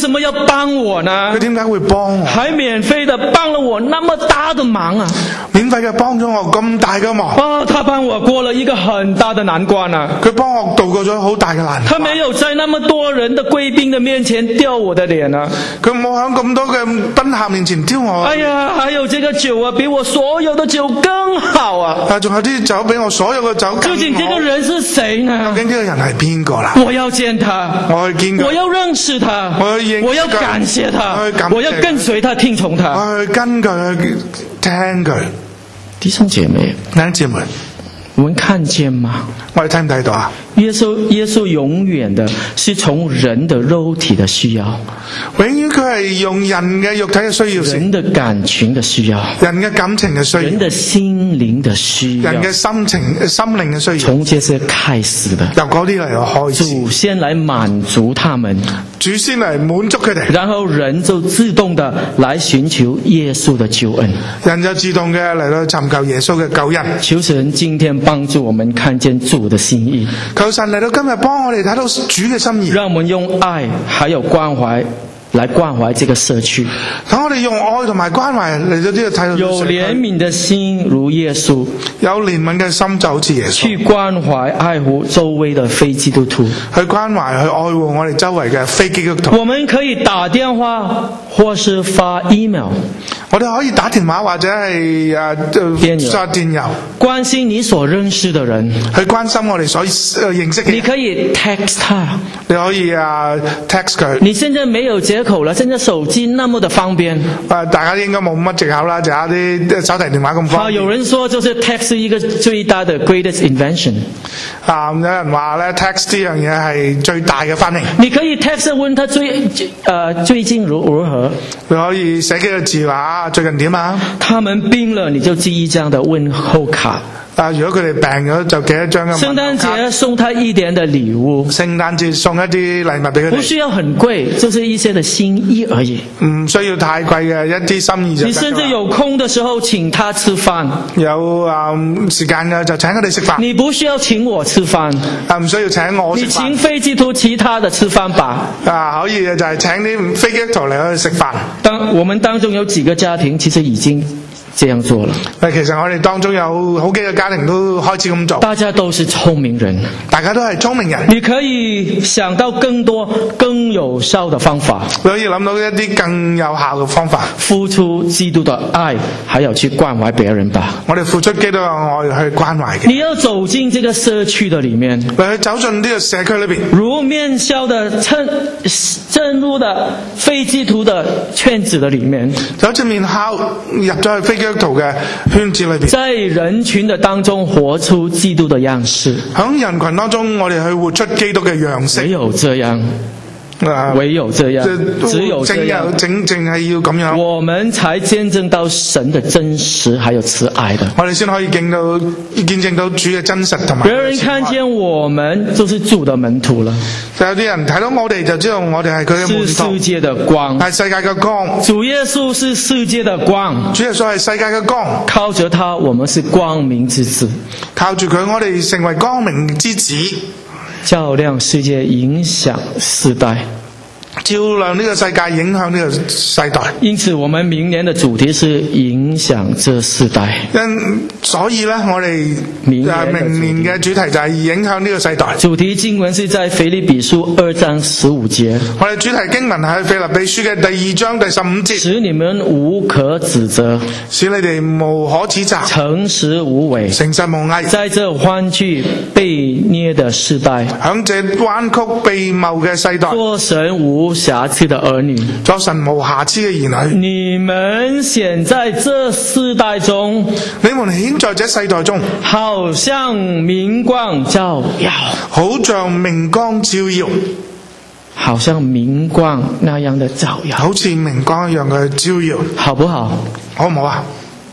帮我呢？ 佢點解會幫我？ 還免費的幫了我那麼大的忙啊！ 免費嘅幫咗我咁大嘅忙。 啊，他幫我過了一個很大的難關啊！ 佢幫我渡過咗好大嘅難關。 他沒有在那麼多人的貴賓的面前掉我的臉啊！ 佢冇喺咁多嘅賓客面前丟我。 哎呀，還有這個酒啊，比我所有的酒更好啊！ 啊，仲有啲酒比我所有嘅酒更好。 究竟這個人是誰呢？ 究竟呢個人係邊個啦？ 我要見他， 我去見佢， 我要認識他， 我去認識佢， 我要感謝他， 我去感謝佢， 我要跟隨他，聽從他。 我去跟佢去聽佢。 弟兄姐妹， 弟兄姊妹， 我們看見嗎？ 我哋睇唔睇到啊？ 耶穌耶穌永遠的是從人的肉體的需要， 永遠佢係用人嘅肉體嘅需要， 人的感情的需要， 人嘅感情嘅需要， 人的心靈的需要， 人嘅心情心靈嘅需要， 從這些開始的， 由嗰啲嚟開始， 祖先來滿足他們， 主先嚟滿足佢哋， 然後人就自動的來尋求耶穌的救恩， 人就自動嘅嚟到尋求耶穌嘅救恩。 求神今天幫助我們看見主的心意， 求神嚟到今日幫我哋睇到主嘅心意， 讓我們用愛還有關懷來關懷這個社區， 等我哋用愛同埋關懷嚟到呢個睇到有憐憫的心如耶穌， 有憐憫嘅心就好似耶穌， 去關懷愛護周圍的非基督徒， 去關懷去愛護我哋周圍嘅非基督徒。 我們可以打電話或是發 email， 我哋可以打電話或者係誒發電郵， 關心你所認識的人， 去關心我哋所認識嘅人。 你可以 text 他， 你可以啊 text 佢。 你現在沒有借口了，現在手機那麼的方便。 啊，大家應該冇乜藉口啦，就有啲手提電話咁方便。 有人說就是 text 是一個最大的 greatest invention。 啊，有人話咧 text 呢樣嘢係最大嘅發明。 你可以 text 問他最呃最近如如何？ 你可以寫幾個字話最近點啊？ 他們病了，你就寄一張的問候卡。 啊！如果佢哋病咗，就寄一張嘅問候卡。聖誕節送他一點的禮物。聖誕節送一啲禮物俾佢哋。 不需要很貴，就是一些的心意而已。 唔需要太貴嘅一啲心意就得。 你甚至有空的時候請他吃飯。 有啊、嗯、時間嘅就請佢哋食飯。 你不需要請我吃飯。 啊，唔需要請我食飯。 你請非基督其他的吃飯吧。 啊，可以嘅就係請啲非基督徒嚟去食飯。 當我們當中有幾個家庭其實已經這樣做了。 其實我哋當中有好幾個家庭都開始咁做。 大家都是聰明人， 大家都係聰明人。 你可以想到更多更有效的方法， 你可以諗到一啲更有效嘅方法。 付出基督的愛，還要去關懷別人吧。 我哋付出基督嘅愛去關懷嘅。 你要走進這個社區的裡面， 你去走進呢個社區裏邊， 如面校的正正入的非基督的圈子的裡面， 走進面校入咗去非基督徒嘅圈子裏邊， 在人群的當中活出基督的樣式。 喺人群當中，我哋去活出基督嘅樣式。 唯有這樣。啊、唯有這樣，只有這樣， 正正係要咁樣， 我們才見證到神的真實，還有慈愛的。 我哋先可以見到見證到主嘅真實同埋。 別人看見我們就是主的門徒了。 就有啲人睇到我哋就知道我哋係佢嘅門徒。 是世界的光， 係世界嘅光。 主耶穌是世界的光， 主耶穌係世界嘅光。 靠着他，我們是光明之子。 靠住佢，我哋成為光明之子。 照亮世界，影響世代。 照亮呢個世界，影響呢個世代。 因此，我們明年的主題是影響這世代。 因所以呢，我哋明年嘅主題就係影響呢個世代。 主題經文是在腓立比書二章十五節。 我哋主題經文係腓立比書嘅第二章第十五節。 使你們無可指責， 使你哋無可指責， 誠實無偽， 誠實無偽。在這彎曲悖逆的世代， 響這彎曲悖謬嘅世代， 做神無瑕疵的兒女， 做神無瑕疵嘅兒女。 你們顯在這世代中， 你們顯在這世代中， 好像明光照耀， 好像明光照耀， 好像明光那樣的照耀， 好似明光一樣嘅照耀， 好不好？ 好唔好啊？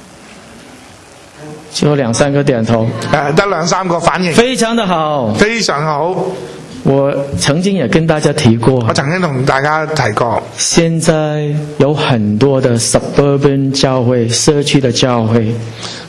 就兩三個點頭， 誒，得兩三個反應， 非常的好， 非常好。 我曾經也跟大家提過， 我曾經同大家提過， 現在有很多的 suburban 教會，社區的教會，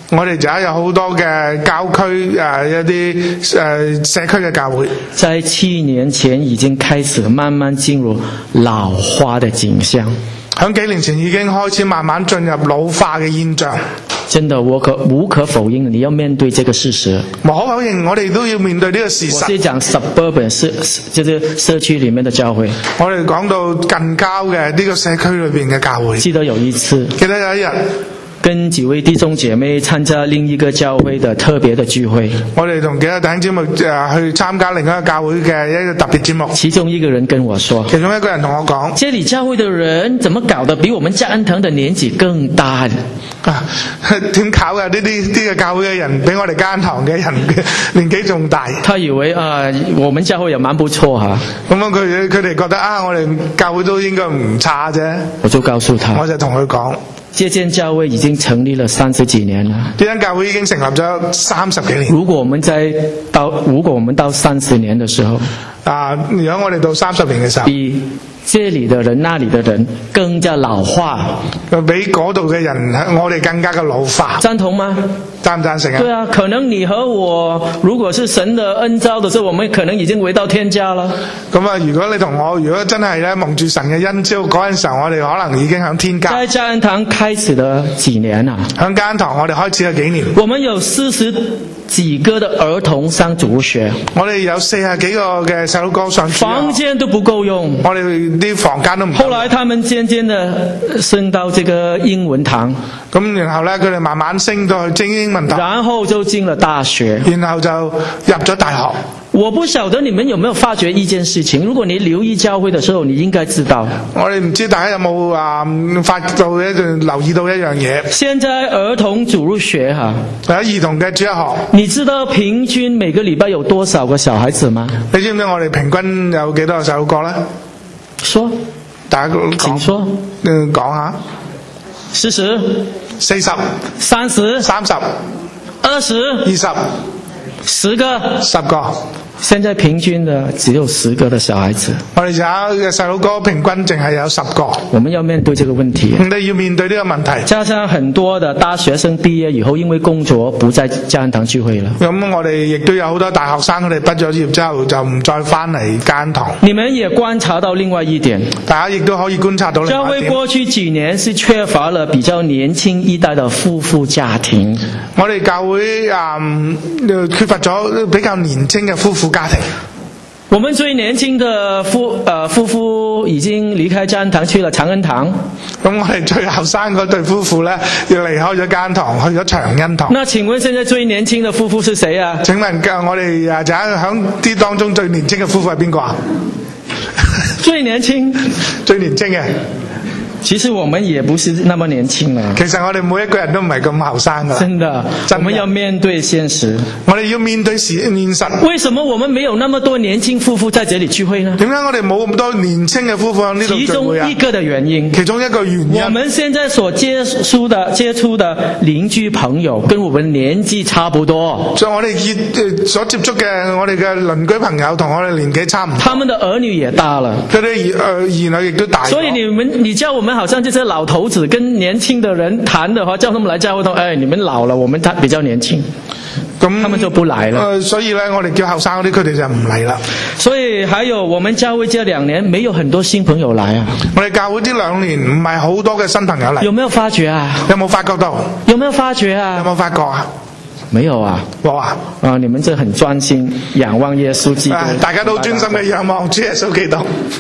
我哋而家有好多嘅郊區誒一啲誒社區嘅教會， 在七年前已經開始慢慢進入老化的景象。 響幾年前已經開始慢慢進入老化嘅現象。 真的，我可無可否認，你要面對這個事實。 無可否認，我哋都要面對呢個事實。 我是講 suburban 社，就是社區裡面的教會。 我哋講到近郊嘅呢個社區裏邊嘅教會。 記得有一次， 記得有一日， 跟幾位弟兄姐妹參加另一個教會的特別的聚會。 我哋同幾個弟兄姊妹誒去參加另一個教會嘅一個特別節目。 其中一個人跟我說， 其中一個人同我講， 這裡教會的人怎麼搞得比我們加恩堂的年紀更大？ 啊，點搞嘅？呢啲呢個教會嘅人比我哋加恩堂嘅人嘅年紀仲大。 他以為啊，我們教會也蠻不錯哈。 咁樣佢佢哋覺得啊，我哋教會都應該唔差啫。 我就告訴他， 我就同佢講， 這間教會已經成立了三十幾年了。 呢間教會已經成立咗三十幾年。 如果我們在到，如果我們到三十年的時候， 啊，如果我哋到三十年嘅時候， 比這裡的人、那裡的人更加老化， 比嗰度嘅人我哋更加嘅老化。 贊同嗎？ 贊唔贊成啊？ 對啊，可能你和我，如果是神的恩召的時候，我們可能已經回到天家了。 咁啊，如果你同我，如果真係咧蒙住神嘅恩召嗰陣時候，我哋可能已經響天家。 在加恩堂開始了幾年啊？ 響加恩堂我哋開始咗幾年。 我們有四十幾個的兒童上主學， 我哋有四十幾個嘅細路哥上主學， 房間都不夠用。 我哋啲房間都唔夠。 後來他們漸漸的升到這個英文堂， 咁然後咧佢哋慢慢升到去精英文堂， 然後就進了大學， 然後就入咗大學。 我不曉得你們有沒有發覺一件事情，如果你留意教會的時候，你應該知道。 我哋唔知大家有冇啊發到一留意到一樣嘢。 現在兒童主入學哈， 喺兒童嘅主日學， 你知道平均每個禮拜有多少個小孩子嗎？ 你知唔知我哋平均有幾多個細路哥咧？ 說， 大家講， 請說， 嗯，講下。 四十、 四十、 三十、 三十、 二十、 二十、 十個、 十個。 現在平均的只有十個的小孩子。 我哋而家嘅細路哥平均淨係有十個。 我們要面對這個問題。 我哋要面對呢個問題。 加上很多的大學生畢業以後，因為工作不在加恩堂聚會了。 咁我哋亦都有好多大學生，佢哋畢咗業之後就唔再翻嚟加恩堂。 你們也觀察到另外一點， 大家亦都可以觀察到另外一點。教會過去幾年是缺乏了比較年輕一代的夫婦家庭。 我哋教會啊、嗯，缺乏咗比較年輕嘅夫婦家庭。 我們最年輕的夫呃夫婦已經離開加恩堂去了長恩堂。 咁我哋最後生嗰對夫婦咧，要離開咗加恩堂，去咗長恩堂。 那請問現在最年輕的夫婦是誰啊？ 請問我哋啊，就喺啲當中最年輕嘅夫婦係邊個啊？ 最年輕， 最年輕嘅。 其實我們也不是那麼年輕了。 其實我哋每一個人都唔係咁後生噶。 真的，我們要面對現實。 我哋要面對現實。 為什麼我們沒有那麼多年輕夫婦在這裡聚會呢？ 點解我哋冇咁多年輕嘅夫婦喺呢度聚會啊？ 其中一個的原因， 其中一個原因， 我們現在所接觸的接觸的鄰居朋友，跟我們年紀差不多。 所以我哋所接觸嘅我哋嘅鄰居朋友同我哋年紀差唔多。 他們的兒女也大了， 佢哋兒誒兒女亦都大。 所以你們你叫我們好像這些老頭子跟年輕的人談的話，叫他們來教會，哎，你們老了，我們他比較年輕，咁他們就不來了。 呃、所以呢，我哋叫後生嗰啲，佢哋就唔嚟啦。 所以還有我們教會這兩年沒有很多新朋友來啊。 我哋教會呢兩年唔係好多嘅新朋友嚟。有沒有發覺啊？有冇發覺到？ 有沒有發覺啊？ 有冇發覺啊？ 沒有啊。冇啊。啊，你們這很專心仰望耶穌基督。 呃、大家都專心嘅仰望主耶穌基督。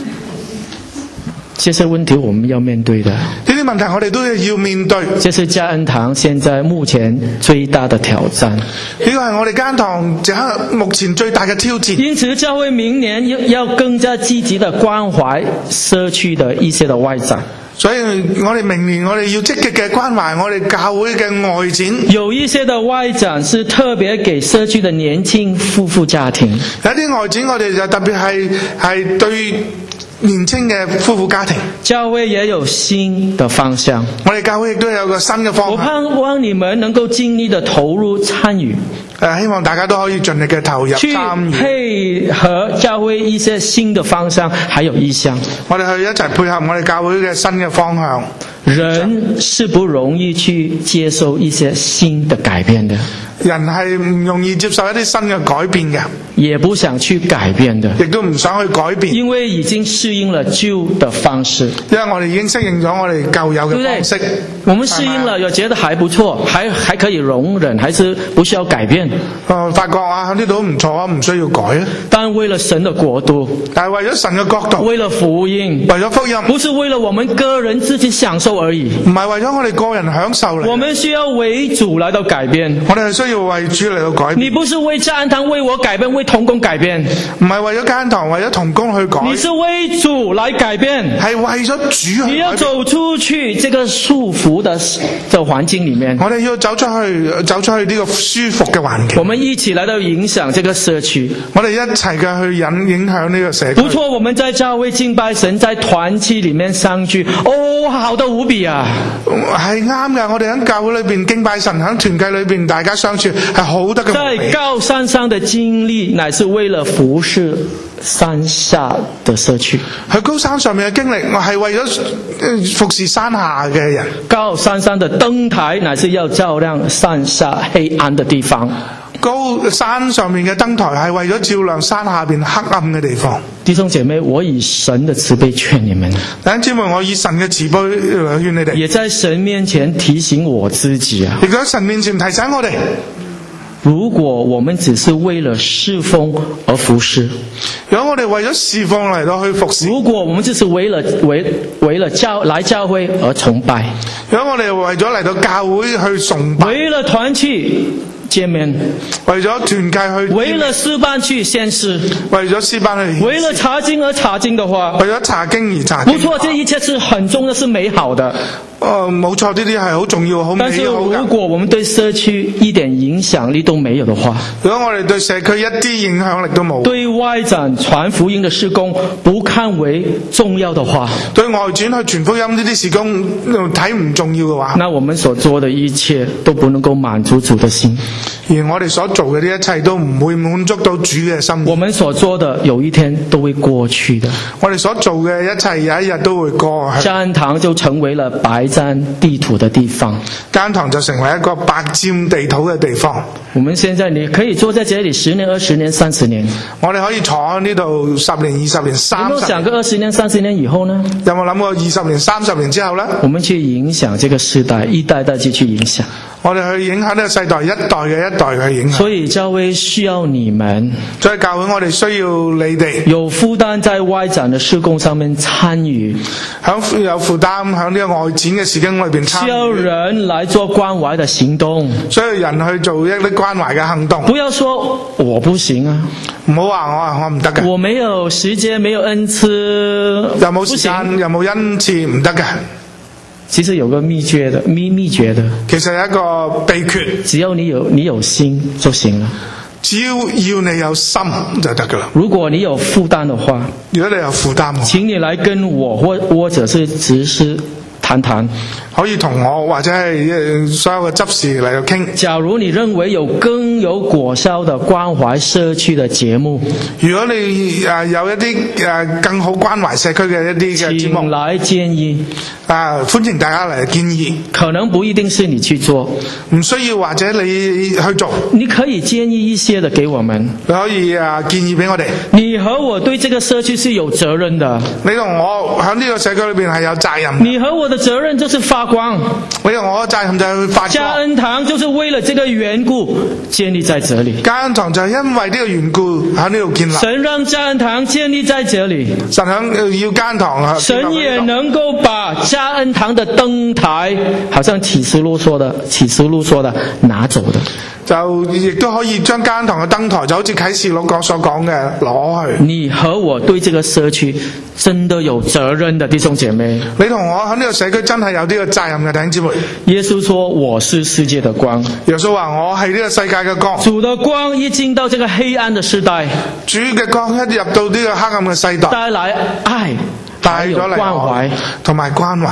這些問題我們要面對的， 呢啲問題我哋都要面對。 這是加恩堂現在目前最大的挑戰。呢個係我哋加恩堂就目前最大嘅挑戰。 因此教會明年要更加積極的關懷社區的一些的外展。 所以我哋明年我哋要積極嘅關懷我哋教會嘅外展。 有一些的外展是特別給社區的年輕夫婦家庭。 有啲外展我哋就特別係係對年輕嘅夫婦家庭。 教會也有新的方向， 我哋教會亦都有個新嘅方向。 我盼望你們能夠盡力的投入參與。 誒，希望大家都可以盡力嘅投入參與， 去配合教會一些新的方向，還有意向。 我哋去一齊配合我哋教會嘅新嘅方向。 人是不容易去接受一些新的改变的， 人係唔容易接受一啲新嘅改變嘅， 也不想去改變的， 亦都唔想去改變， 因為已經適應了舊的方式， 因為我哋已經適應咗我哋舊有嘅方式。 我們適應了，又覺得還不錯，還還可以容忍，還是不需要改變。 呃，發覺啊，呢度唔錯啊，唔需要改啊。 但為了神的國度， 但係為咗神嘅國度， 為了福音， 為咗福音， 不是為了我們個人自己享受而已， 唔係為咗我哋個人享受嚟。 我們需要為主來到改變， 我哋係需要為主嚟到改變。 你不是為家恩堂為我改變，為同工改變， 唔係為咗家恩堂，為咗同工去改。 你是為主來改變， 係為咗主去改變。 你要走出去這個束縛的的環境裡面， 我哋要走出去，走出去呢個舒服嘅環境。 我們一起來到影響這個社區， 我哋一齊嘅去引影響呢個社區。 不錯，我們在教會敬拜神，在團契裡面相聚，哦，好得無比啊！ 係啱嘅，我哋喺教會裏邊敬拜神，喺團契裏邊大家相處係好得嘅。 在高山上的經歷，乃是為了服侍山下的社區。 喺高山上面嘅經歷，我係為咗服侍山下嘅人。 高山上的燈台，乃是要照亮山下黑暗的地方。 高山上面嘅燈台係為咗照亮山下邊黑暗嘅地方。 弟兄姐妹，我以神的慈悲勸你們。 弟兄姊妹，我以神嘅慈悲勸你哋。 也在神面前提醒我自己啊。 亦都喺神面前提醒我哋。 如果我們只是為了侍奉而服侍， 如果我哋為咗侍奉嚟到去服侍， 如果我們只是為了為為了教來教會而崇拜， 如果我哋為咗嚟到教會去崇拜， 為了團契見面， 為咗團契去， 為了詩班去獻詩， 為咗詩班去， 為了查經而查經的話， 為咗查經而查經， 不錯，這一切是很重要，是美好的。 呃，冇錯，呢啲係好重要、好美好嘅。 但是如果我們對社區一點影響力都沒有的話， 如果我哋對社區一啲影響力都冇， 對外展傳福音的事工不看為重要的話， 對外展去傳福音呢啲事工睇唔重要嘅話， 那我們所做的一切都不能夠滿足主的心， 而我哋所做嘅呢一切都唔會滿足到主嘅心。 我們所做的有一天都會過去的， 我哋所做嘅一切有一日都會過去。 家恩堂就成為了白佔地土的地方， 家恩堂就成為一個白佔地土嘅地方。 我們現在你可以坐在這裡十年、二十年、三十年， 我哋可以坐喺呢度十年、二十年、三十年。 有冇想過二十年、三十年以後呢？ 有冇諗過二十年、三十年之後呢？ 我們去影響這個世代，一代代繼續影響。 我哋去影響呢個世代，一代嘅一代嘅影響。所以教會需要你們， 所以教會我哋需要你哋有負擔在外展嘅事工上面參與， 響有負擔響呢個外展嘅事工裏邊參與。需要人來做關懷嘅行動， 需要人去做一啲關懷嘅行動。 不要說我不行啊， 唔好話我話我唔得嘅，我沒有時間，沒有恩賜， 又冇時間，又冇恩賜，唔得嘅。 其實有個秘訣的，秘秘訣的， 其實有一個秘訣， 只要你有你有心就行了。 只要要你有心就得噶啦。 如果你有負擔的話， 如果你有負擔， 請你來跟我或或者是執事談談， 可以同我或者係所有嘅執事嚟到傾。 假如你認為有更有果效的關懷社區的節目， 如果你誒有一啲誒更好關懷社區嘅一啲嘅節目， 請來建議。 啊，歡迎大家嚟建議。 可能不一定是你去做， 唔需要或者你去做。 你可以建議一些的給我們， 你可以啊建議俾我哋。 你和我對這個社區是有責任的。 你同我喺呢個社區裏邊係有責任的。 你和我的責任就是發光。 你同我嘅責任就係去發光。 家恩堂就是為了這個緣故建立在這裡。 家恩堂就係因為呢個緣故喺呢度建立。 神讓家恩堂建立在這裡。 神響要家恩堂啊。 神也能夠把家恩堂的燈台，好像啟示錄說的，啟示錄說的拿走的， 就亦都可以將家恩堂嘅燈台，就好似啟示錄講所講嘅攞去。 你和我對這個社區真的有責任的弟兄姐妹， 你同我喺呢個社區真係有呢個責任嘅弟兄姊妹。 耶穌說我是世界的光， 耶穌話我係呢個世界嘅光。 主的光一進到這個黑暗的時代， 主嘅光一入到呢個黑暗嘅世代， 帶來愛， 帶咗嚟關懷同埋關懷。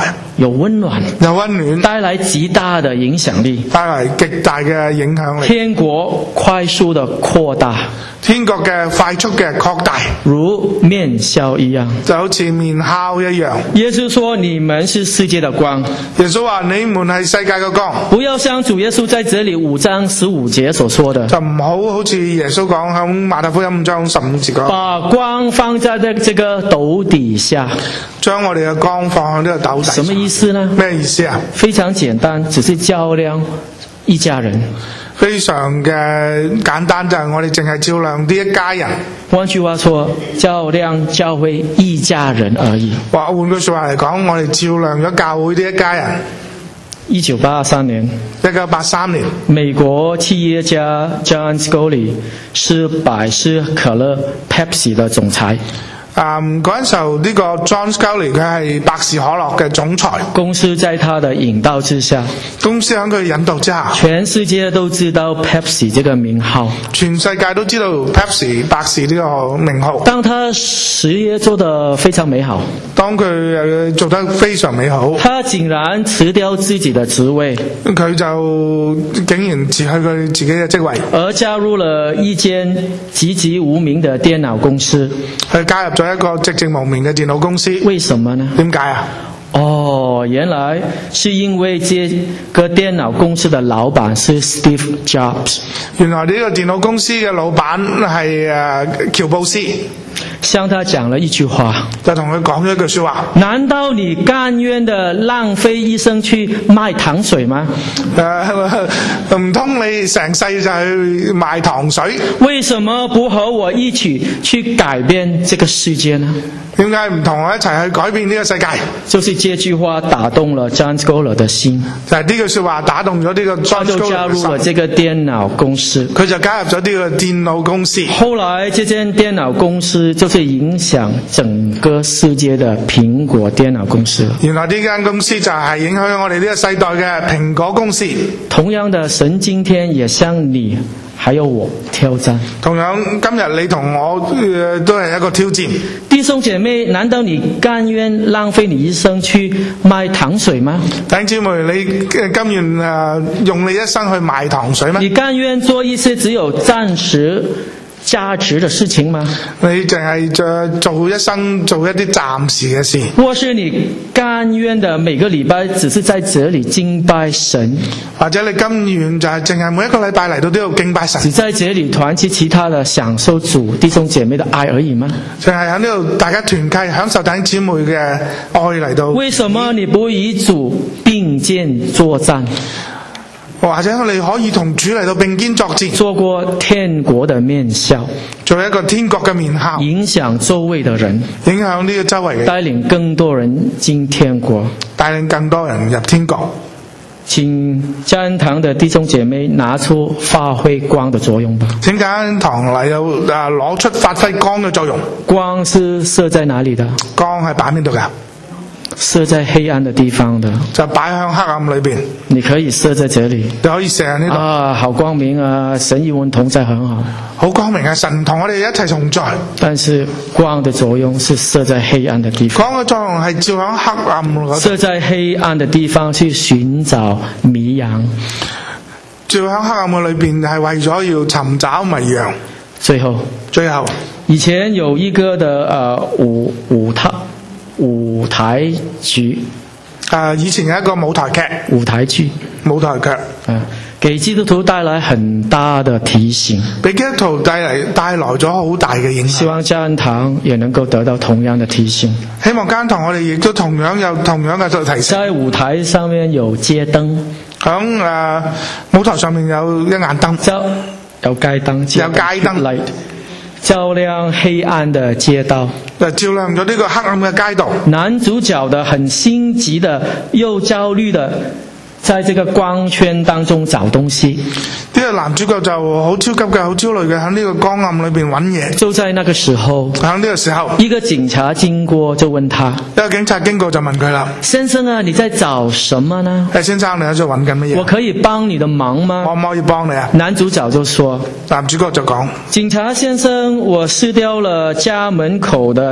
有温暖， 有温暖， 帶來極大的影響力， 帶來極大嘅影響力。 天國快速的擴大， 天國嘅快速嘅擴大， 如面酵一樣， 就好似面酵一樣。 耶穌說：你們是世界的光。 耶穌話：你們係世界嘅光。 不要像主耶穌在這裡五章十五節所說的， 就唔好好似耶穌講喺馬太福音五章十五節講， 把光放在這個斗底下， 將我哋嘅光放喺呢個斗底下。 什麼意思呢？ 咩意思啊？ 非常簡單，只是照亮一家人。 非常嘅簡單，就係我哋淨係照亮啲一家人。 換句話說，照亮教會一家人而已。 話換句說話嚟講，我哋照亮咗教會啲一家人。 一九八三年， 一九八三年， 美國企業家 John Scully 是百事可樂 Pepsi 的總裁。 嗯，嗰陣時候呢個 John Scully 佢係百事可樂嘅總裁。 公司在他的引導之下， 公司喺佢引導之下， 全世界都知道 Pepsi 這個名號， 全世界都知道 Pepsi 百事呢個名號。 當他事業做得非常美好， 當佢做得非常美好， 他竟然辭掉自己的職位， 佢就竟然辭去佢自己嘅職位， 而加入了一間籍籍無名的電腦公司， 去加入咗一個寂寂無名嘅電腦公司。 為什麼呢？ 點解啊？ 哦，原來是因為這個電腦公司的老闆是 Steve Jobs。 原來呢個電腦公司嘅老闆係誒喬布斯， 向他講了一句話， 就同佢講咗一句說話。 難道你甘願的浪費一生去賣糖水嗎？ 誒，唔通你成世就去賣糖水？ 為什麼不和我一起去改變這個世界呢？ 點解唔同我一齊去改變呢個世界？ 就是這句話打動了 John Sculler 的心， 就係呢句說話打動咗呢個 John Sculler 嘅心， 他就加入了這個電腦公司。 佢就加入咗呢個電腦公司。 後來這間電腦公司就是影響整個世界的蘋果電腦公司。 原來呢間公司就係影響我哋呢個世代嘅蘋果公司。 同樣的，神今天也向你還有我挑戰。 同樣今日你同我、呃、都係一個挑戰。 弟兄姐妹，難道你甘願浪費你一生去賣糖水嗎？ 弟兄姊妹，你甘願誒、呃、用你一生去賣糖水嗎？ 你甘願做一些只有暫時價值的事情嗎？ 你淨係做一生做一啲暫時嘅事， 或是你甘願的每個禮拜只是在這裏敬拜神， 或者你甘願就係淨係每一個禮拜嚟到呢度敬拜神， 只在這裏團契其他的享受主弟兄姐妹的愛而已嗎？ 淨係喺呢度大家團契享受弟兄姊妹嘅愛嚟到。 為什麼你不與主並肩作戰？ 或者你可以同主嚟到並肩作戰， 做過天國的面酵， 做一個天國嘅面酵， 影響周圍的人， 影響呢個周圍嘅， 帶領更多人進天國， 帶領更多人入天國。 請家恩堂的弟兄姐妹拿出發揮光的作用吧。 請家恩堂嚟到誒攞出發揮光嘅作用。 光是射在哪裡的？ 光係擺喺邊度㗎？ 射在黑暗的地方的， 就擺喺黑暗裏邊。 你可以射在這裡， 你可以射喺呢度。 啊，好光明啊！神與我們同在，很好。 好光明啊！神同我哋一齊同在。 但是光的作用是射在黑暗的地方。 光嘅作用係照響黑暗嗰度。 射在黑暗的地方去尋找迷羊。 照響黑暗嘅裏邊係為咗要尋找迷羊。 最後， 最後， 以前有一個的呃舞舞台。舞台劇， 啊，以前有一個舞台劇， 舞台劇， 舞台劇， 啊，給基督徒帶來很大的提醒， 俾基督徒帶嚟帶來咗好大嘅影響。 希望家恩堂也能夠得到同樣的提醒。 希望家恩堂我哋亦都同樣有同樣嘅提醒。 在舞台上面有街燈， 響誒、呃、舞台上面有一眼燈， 有街燈， 有街燈 light。照亮黑暗的街道， 照亮咗呢個黑暗嘅街道。 男主角的很心急的又焦慮的在這個光圈當中找東西。 呢個男主角就好焦急嘅，好焦慮嘅，喺呢個光暗裏邊揾嘢。 就在那個時候， 喺呢個時候， 一個警察經過就問他， 一個警察經過就問佢啦： 先生啊，你在找什麼呢？ 誒，先生，你喺度揾緊乜嘢？ 我可以幫你的忙嗎？ 我可唔可以幫你啊？ 男主角就說， 男主角就講： 警察先生，我撕掉了家門口的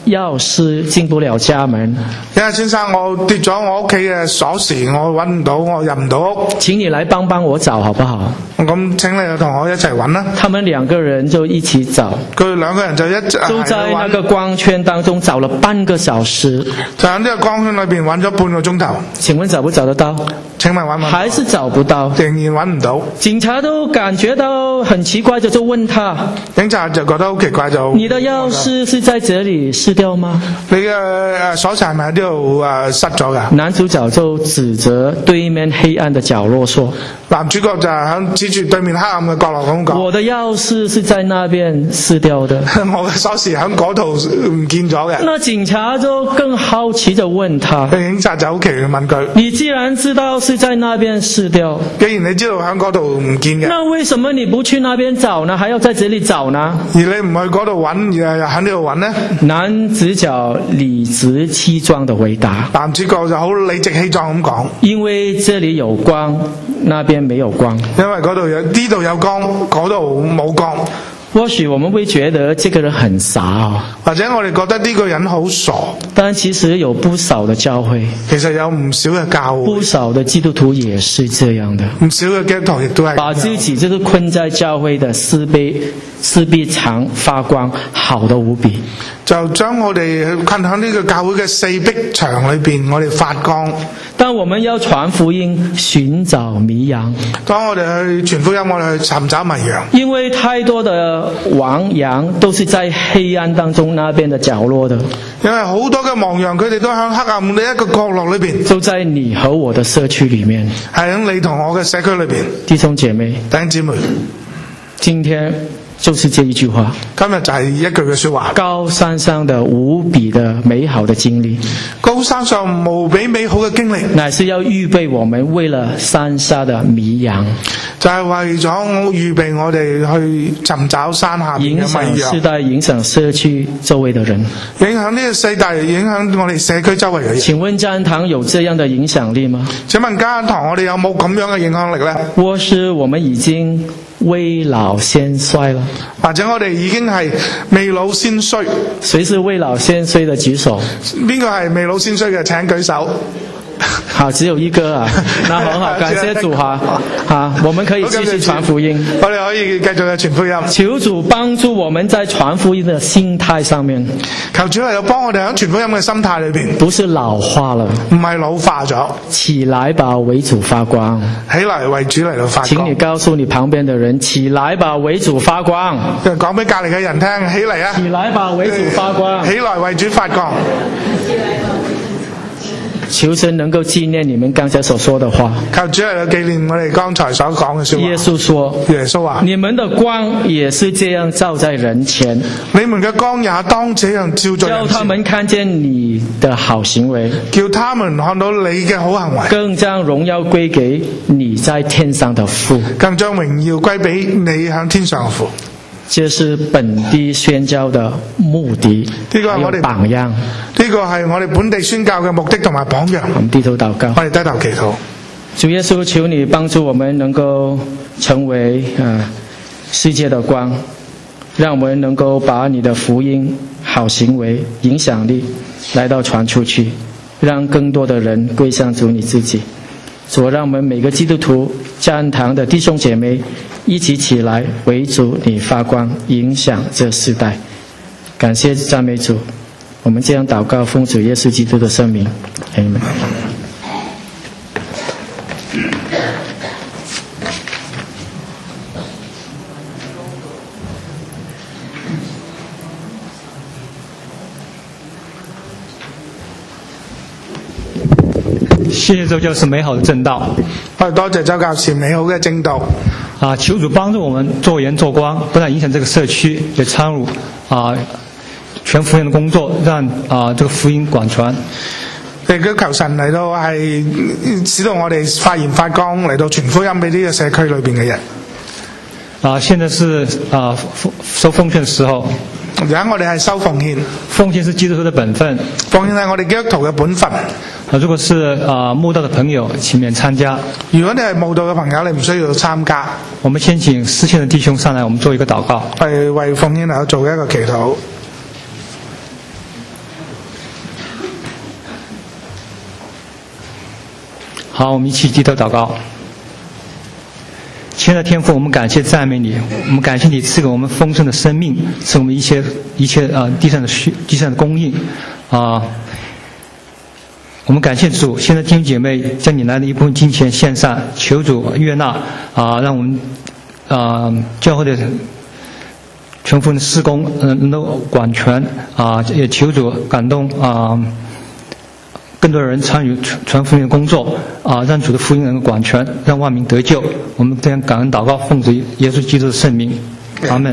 钥匙进不了家门。 因為先生，我跌咗我屋企嘅鎖匙，我揾唔到，我入唔到屋。 請你來幫幫我找好不好？ 咁請你同我一齊揾啦。 他們兩個人就一起找， 佢兩個人就一齊就在那個光圈當中找了半個小時， 就喺呢個光圈裏邊揾咗半個鐘頭。 請問找不找得到？ 請問揾唔揾？ 還是找不到， 仍然揾唔到。 警察都感覺到很奇怪，就就問他， 警察就覺得好奇怪，就你的鑰匙是在這裡失掉嗎？ 你嘅誒鎖匙係咪喺呢度誒失咗㗎？ 男主角就指責對面黑暗的角落說， 男主角就喺指住對面黑暗嘅角落咁講， 我的鑰匙是在那邊失掉的， 我嘅鎖匙喺嗰度唔見咗嘅。 那警察就更好奇就問他， 警察就好奇問佢， 你既然知道是在那邊失掉， 既然你知道喺嗰度唔見嘅， 那為什麼你不去那邊找呢？還要在這裡找呢？ 而你唔去嗰度揾，而喺呢度揾呢？ 男主角理直氣壯地回答， 男主角就好理直氣壯咁講， 因為這裡有光，那邊沒有光， 因為嗰度有呢度有光，嗰度冇光。 或許我們會覺得這個人很傻哦， 或者我哋覺得呢個人好傻， 但其實有不少的教會， 其實有唔少嘅教會， 不少的基督徒也是這樣的， 唔少嘅基督徒亦都係把自己這個困在教會的四壁四壁牆發光，好得無比， 就將我哋困喺呢個教會嘅四壁牆裏邊，我哋發光。 當我們要傳福音，尋找迷羊， 當我哋去傳福音，我哋去尋找迷羊， 因為太多的亡羊都是在黑暗當中那邊的角落的， 因為好多嘅亡羊，佢哋都喺黑暗嘅一個角落裏邊， 就在你和我的社區裏面， 係喺你同我嘅社區裏邊。 弟兄姐妹， 弟兄姊妹， 今天就是這一句話， 今日就係一句嘅說話。 高山上的無比的美好的經歷， 高山上無比美好嘅經歷， 乃是要預備我們為了山下的迷羊， 就係為咗預備我哋去尋找山下邊嘅迷羊， 影響世代，影響社區周圍的人， 影響呢個世代，影響我哋社區周圍嘅人。 請問家恩堂有這樣的影響力嗎？ 請問家恩堂我哋有冇咁樣嘅影響力呢？ 或是我們已經未老先衰了， 或者我哋已經係未老先衰？ 誰是未老先衰的舉手？ 邊個係未老先衰嘅？請舉手。 好，只有一個啊，那很好，感謝主哈，好，我們可以繼續傳福音， 我哋可以繼續去傳福音。 求主幫助我們在傳福音的心態上面， 求主嚟到幫我哋喺傳福音嘅心態裏邊， 不是老化了， 唔係老化咗， 起來吧，為主發光， 起來為主嚟到發光。 請你告訴你旁邊的人，起來吧，為主發光。 講俾隔籬嘅人聽，起嚟啊！ 起來吧，為主發光。 起來為主發光。 求神能夠紀念你們剛才所說的話。 求主嚟到紀念我哋剛才所講嘅說話。 耶穌說： 耶穌話： 你們的光也是這樣照在人前， 你們嘅光也當這樣照在人前， 叫他們看見你的好行為， 叫他們看到你嘅好行為， 更將榮耀歸給你在天上的父， 更將榮耀歸俾你喺天上嘅父。 這是本地宣教的目的， 呢個係我哋榜樣。 呢個係我哋本地宣教嘅目的同埋榜樣。 我們低頭禱告， 我哋低頭祈禱。 主耶穌，求你幫助我們能夠成為呃世界的光，讓我們能夠把你的福音、好行為、影響力來到傳出去，讓更多的人歸向主你自己。主，讓我們每個基督徒、家恩堂的弟兄姐妹一起起來為主你發光，影響這世代。感謝讚美主，我們這樣禱告，奉主耶穌基督的聖名，阿們。 謝謝周教士美好的正道。 我哋多謝周教士美好嘅正道。 啊，求主幫助我們做鹽做光，不但影響這個社區，也參與啊全福音的工作，讓啊這個福音廣傳。 亦都求神嚟到係使到我哋發鹽發光，嚟到傳福音俾呢個社區裏邊嘅人。 啊，現在是啊收奉獻的時候。 而家我哋係收奉獻， 奉獻是基督徒的本分， 奉獻係我哋基督徒嘅本分。 啊，如果是啊慕道的朋友，請免參加。 如果你係慕道嘅朋友，你唔需要參加。 我們先請思謙的弟兄上來，我們做一個禱告。 係為奉獻嚟做一個祈禱。 好，我们一起低头祷告。亲爱的天父，我们感谢赞美你，我们感谢你赐给我们丰盛的生命，赐我们一切一切啊、呃、地上的需地上的供应啊、呃。我们感谢主，现在弟兄姐妹将你来的一部分金钱献上，求主悦纳啊、呃，让我们啊、呃、教会的全福音施工嗯、呃、能够管全啊、呃，也求主感动啊。呃更多人参与传福音的工作啊，让主的福音能够广传，让万民得救。我们这样感恩祷告，奉主耶稣基督的圣名，阿门。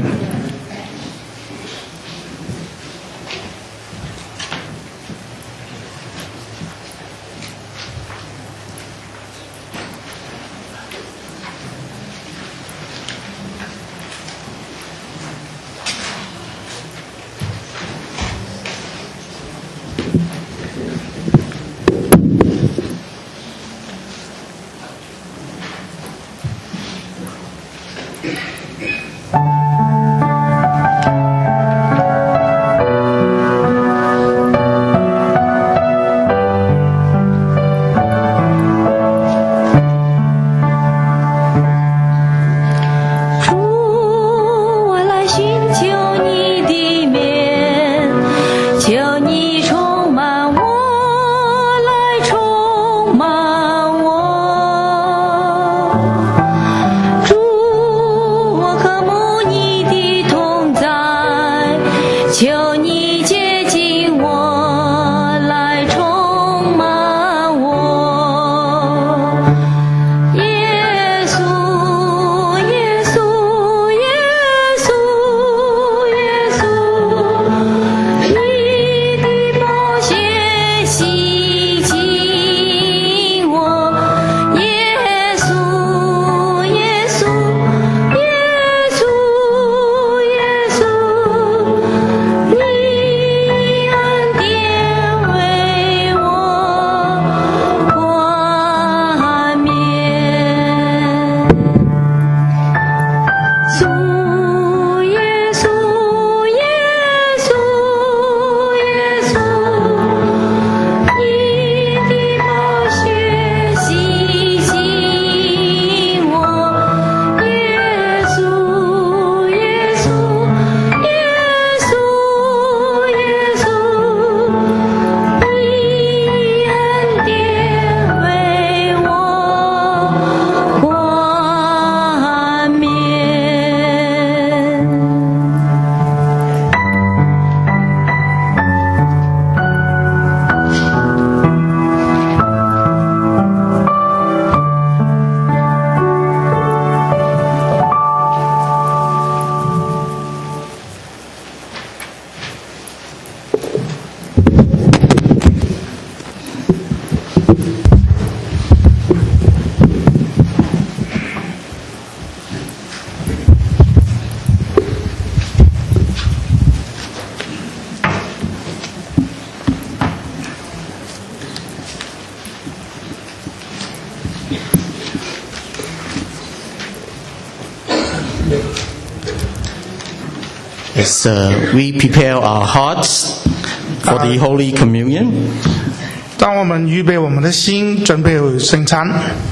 As uh, we prepare our hearts for the Holy Communion, 当我们预备我们的心，准备圣餐，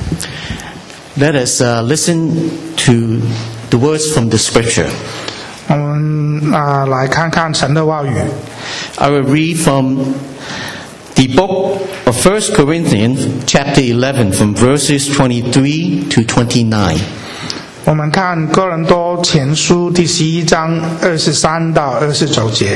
let us uh, listen to the words from the Scripture. 我们啊、呃、来看看神的话语。 I will read from the book of First Corinthians, chapter eleven, from verses twenty-three to twenty-nine. 我们看哥林多前书第十一章二十三到二十九节。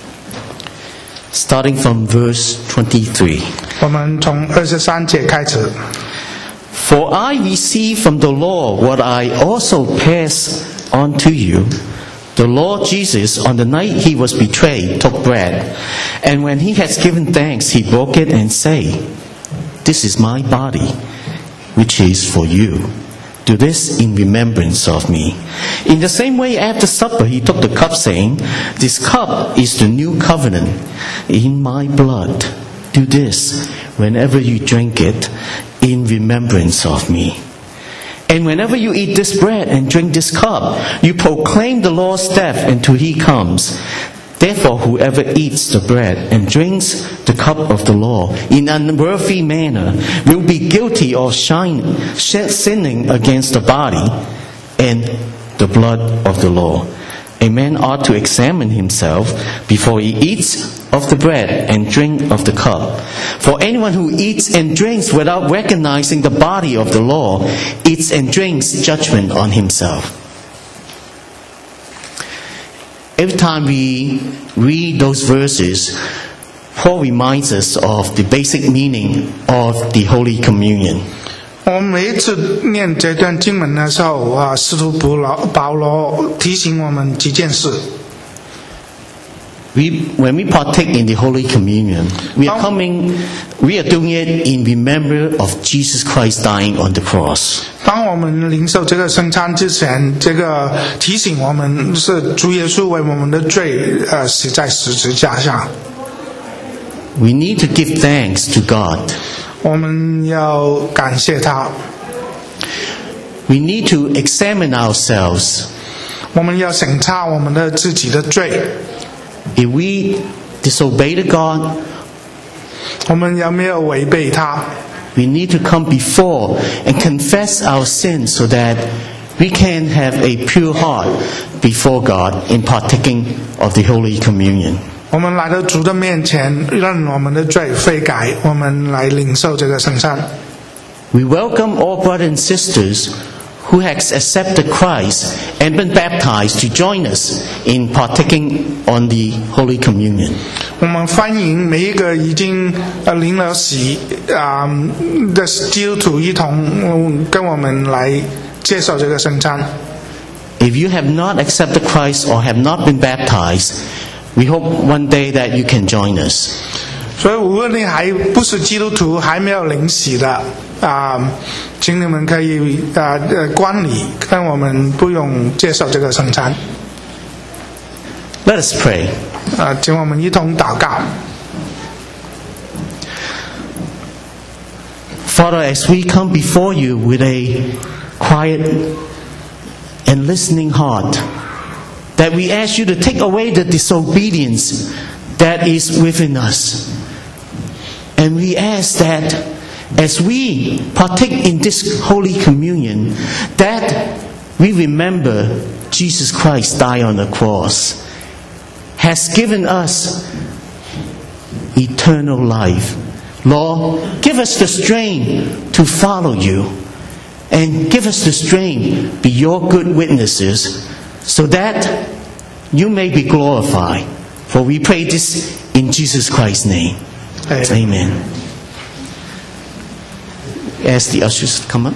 Starting from verse twenty-three. 我们从二十三节开始。 For I received from the Lord what I also passed on to you. The Lord Jesus, on the night he was betrayed, took bread, and when he had given thanks, he broke it and said, "This is my body, which is for you. Do this in remembrance of me." In the same way, after supper, he took the cup, saying, "This cup is the new covenant in my blood. Do this whenever you drink it in remembrance of me. And whenever you eat this bread and drink this cup, you proclaim the Lord's death until he comes. Therefore, whoever eats the bread and drinks the cup of the law in an unworthy manner will be guilty of shine, sinning against the body and the blood of the law. A man ought to examine himself before he eats of the bread and drink of the cup. For anyone who eats and drinks without recognizing the body of the law eats and drinks judgment on himself. Every time we read those verses, Paul reminds us of the basic meaning of the Holy Communion. 我们每一次念这段经文的时候啊，使徒保罗提醒我们几件事。 We, when we partake in the Holy Communion, we are coming, we are doing it in remembrance of Jesus Christ dying on the cross. 当我们领受这个圣餐之前，这个提醒我们是主耶稣为我们的罪呃死在十字架上。 We need to give thanks to God. 我们要感谢他。 We need to examine ourselves. 我们要审查我们的自己的罪。 If we disobey the God, 我们有没有违背他？ We need to come before and confess our sins so that we can have a pure heart before God in partaking of the Holy Communion. 我们来到主的面前，认我们的罪悔改，我们来领受这个圣餐。 We welcome all brothers and sisters who has accepted Christ and been baptized to join us in partaking on the Holy Communion. 我们欢迎每一个已经呃领了洗啊的基督徒一同跟我们来接受这个圣餐。 If you have not accepted Christ or have not been baptized, we hope one day that you can join us. 所以无论你还不是基督徒，还没有领洗的啊，请你们可以啊呃观礼，但我们不用接受这个圣餐。 Let us pray. 啊，请我们一同祷告。 Father, as we come before you with a quiet and listening heart, that we ask you to take away the disobedience that is within us. And we ask that as we partake in this Holy Communion, that we remember Jesus Christ died on the cross, has given us eternal life. Lord, give us the strength to follow you, and give us the strength to be your good witnesses, so that you may be glorified. For we pray this in Jesus Christ's name. Amen. Amen. Ask the ushers to come up.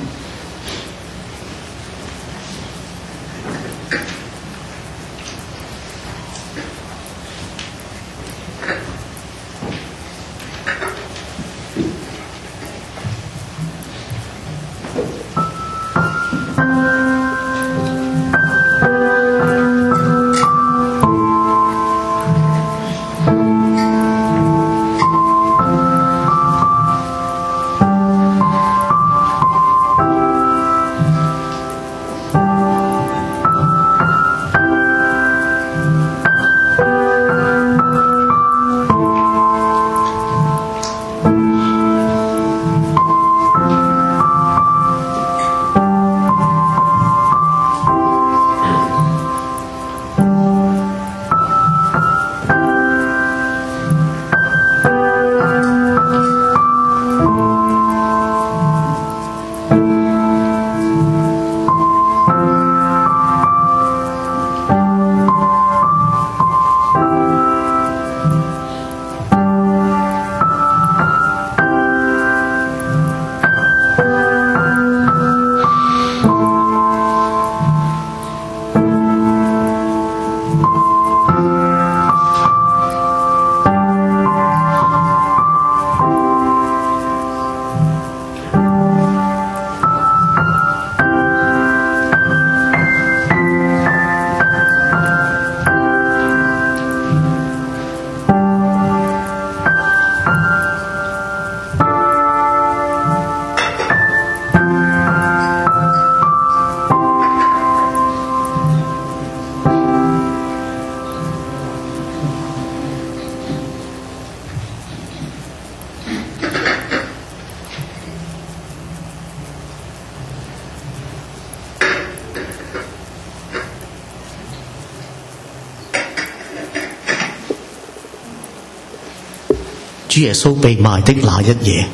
主耶穌被賣的那一夜，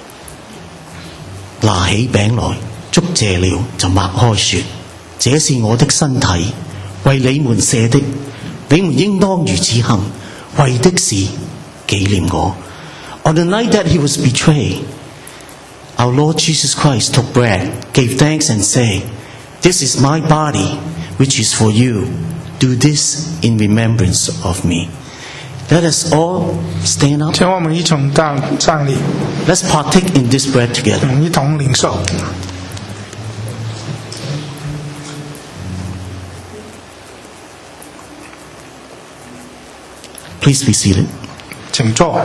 拿起餅來，祝謝了，就擘開說：這是我的身體，為你們捨的，你們應當如此行，為的是紀念我。On the night that he was betrayed, our Lord Jesus Christ took bread, gave thanks and said, This is my body, which is for you. Do this in remembrance of me. Let us all stand up. 请我们一同站站立。 Let's partake in this bread together. 一同领受。 Please be seated. 请坐。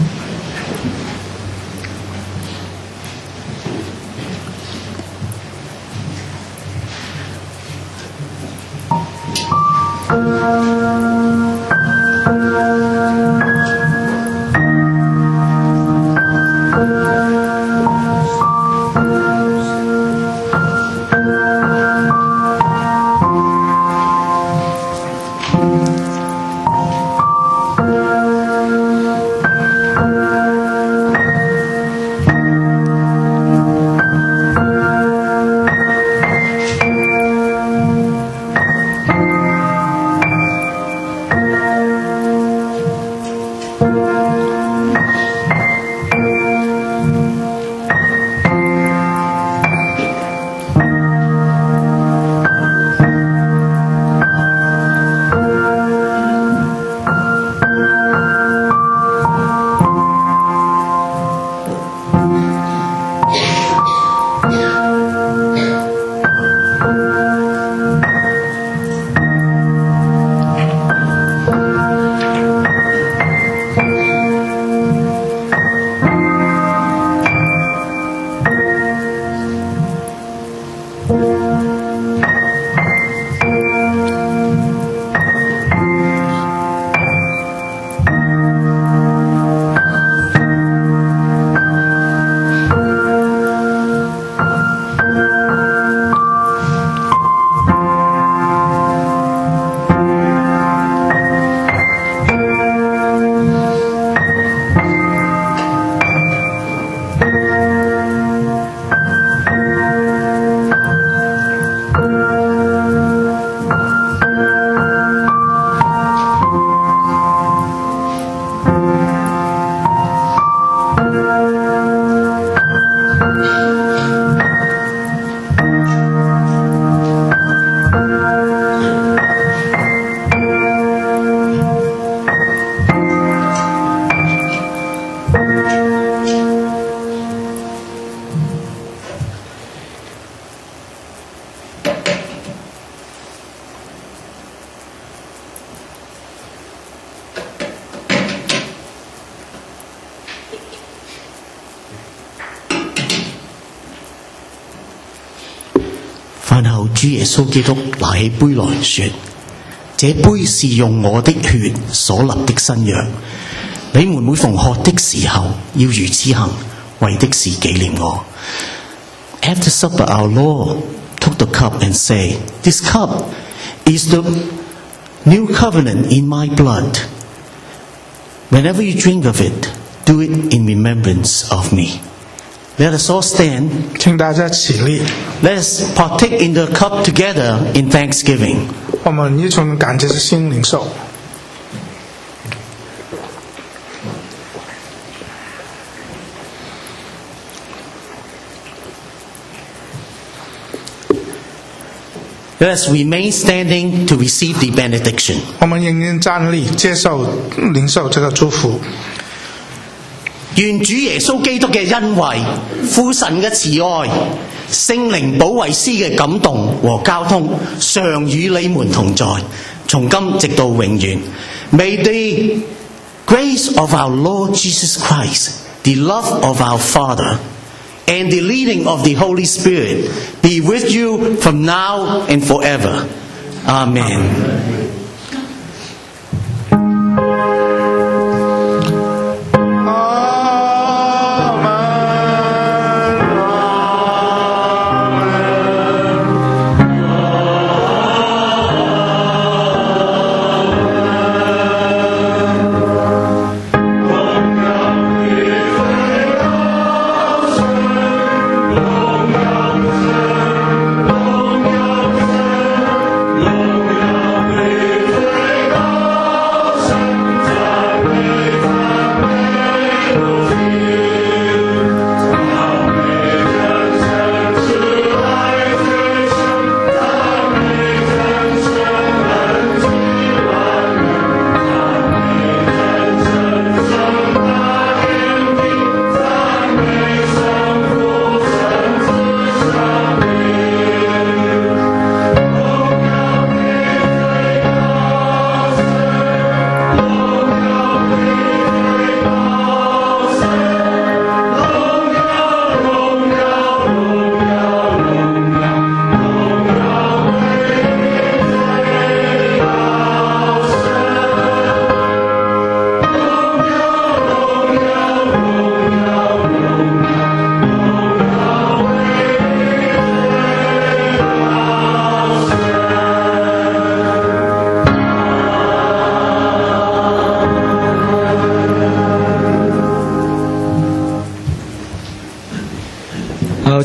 飯後，主耶穌基督拿起杯來說：這杯是用我的血所立的新約，你們每逢喝的時候，要如此行，為的是紀念我。After supper, our Lord took the cup and said, This cup is the new covenant in my blood. Whenever you drink of it, do it in remembrance of me. Let us all stand. 请大家起立。 Let us partake in the cup together in thanksgiving. 我们一同感谢心领受。 Let us remain standing to receive the benediction. 我们仍然站立，接受领受这个祝福。 願主耶穌基督嘅恩惠、父神嘅慈愛、聖靈保惠師嘅感動和交通，常與你們同在，從今直到永遠。May the grace of our Lord Jesus Christ, the love of our Father, and the leading of the Holy Spirit be with you from now and forever. Amen.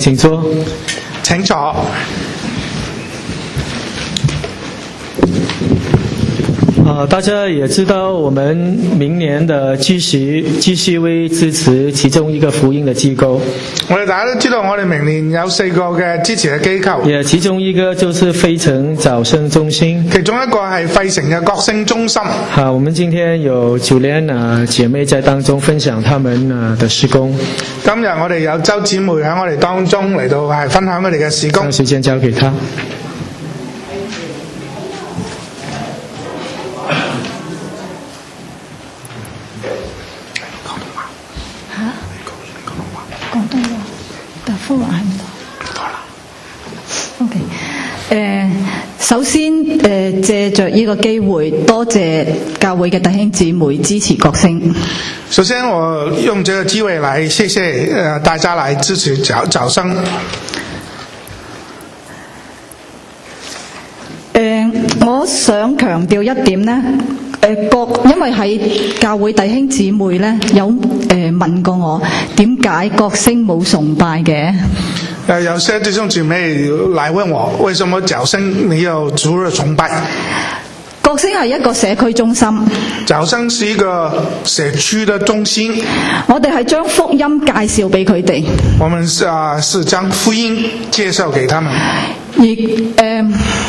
请坐。 請坐。 啊，大家也知道，我们明年的继续继续會支持其中一個福音的機構。 我哋大家都知道，我哋明年有四個嘅支持嘅機構。 也其中一個就是費城早生中心。 其中一個係費城嘅國聲中心。 好，我們今天有九蓮啊姐妹在當中分享他們啊的事工。 今日我哋有周姊妹喺我哋當中嚟到係分享佢哋嘅事工。 將時間交給他。 OK， 誒，首先誒，借着呢個機會，多謝教會嘅弟兄姊妹支持國聲。 首先，我用這個機會來謝謝呃大家來支持早早生。 誒，我想強調一點呢。誒國，因為喺教會弟兄姊妹咧有誒、呃、問過我點解國聲冇崇拜嘅？ 誒有些弟兄姊妹來問我，為什麼早生沒有主日崇拜？ 國聲係一個社區中心， 早生是一個社區的中心。 我哋係將福音介紹俾佢哋。 我們是啊，是將福音介紹給他們。 而誒。呃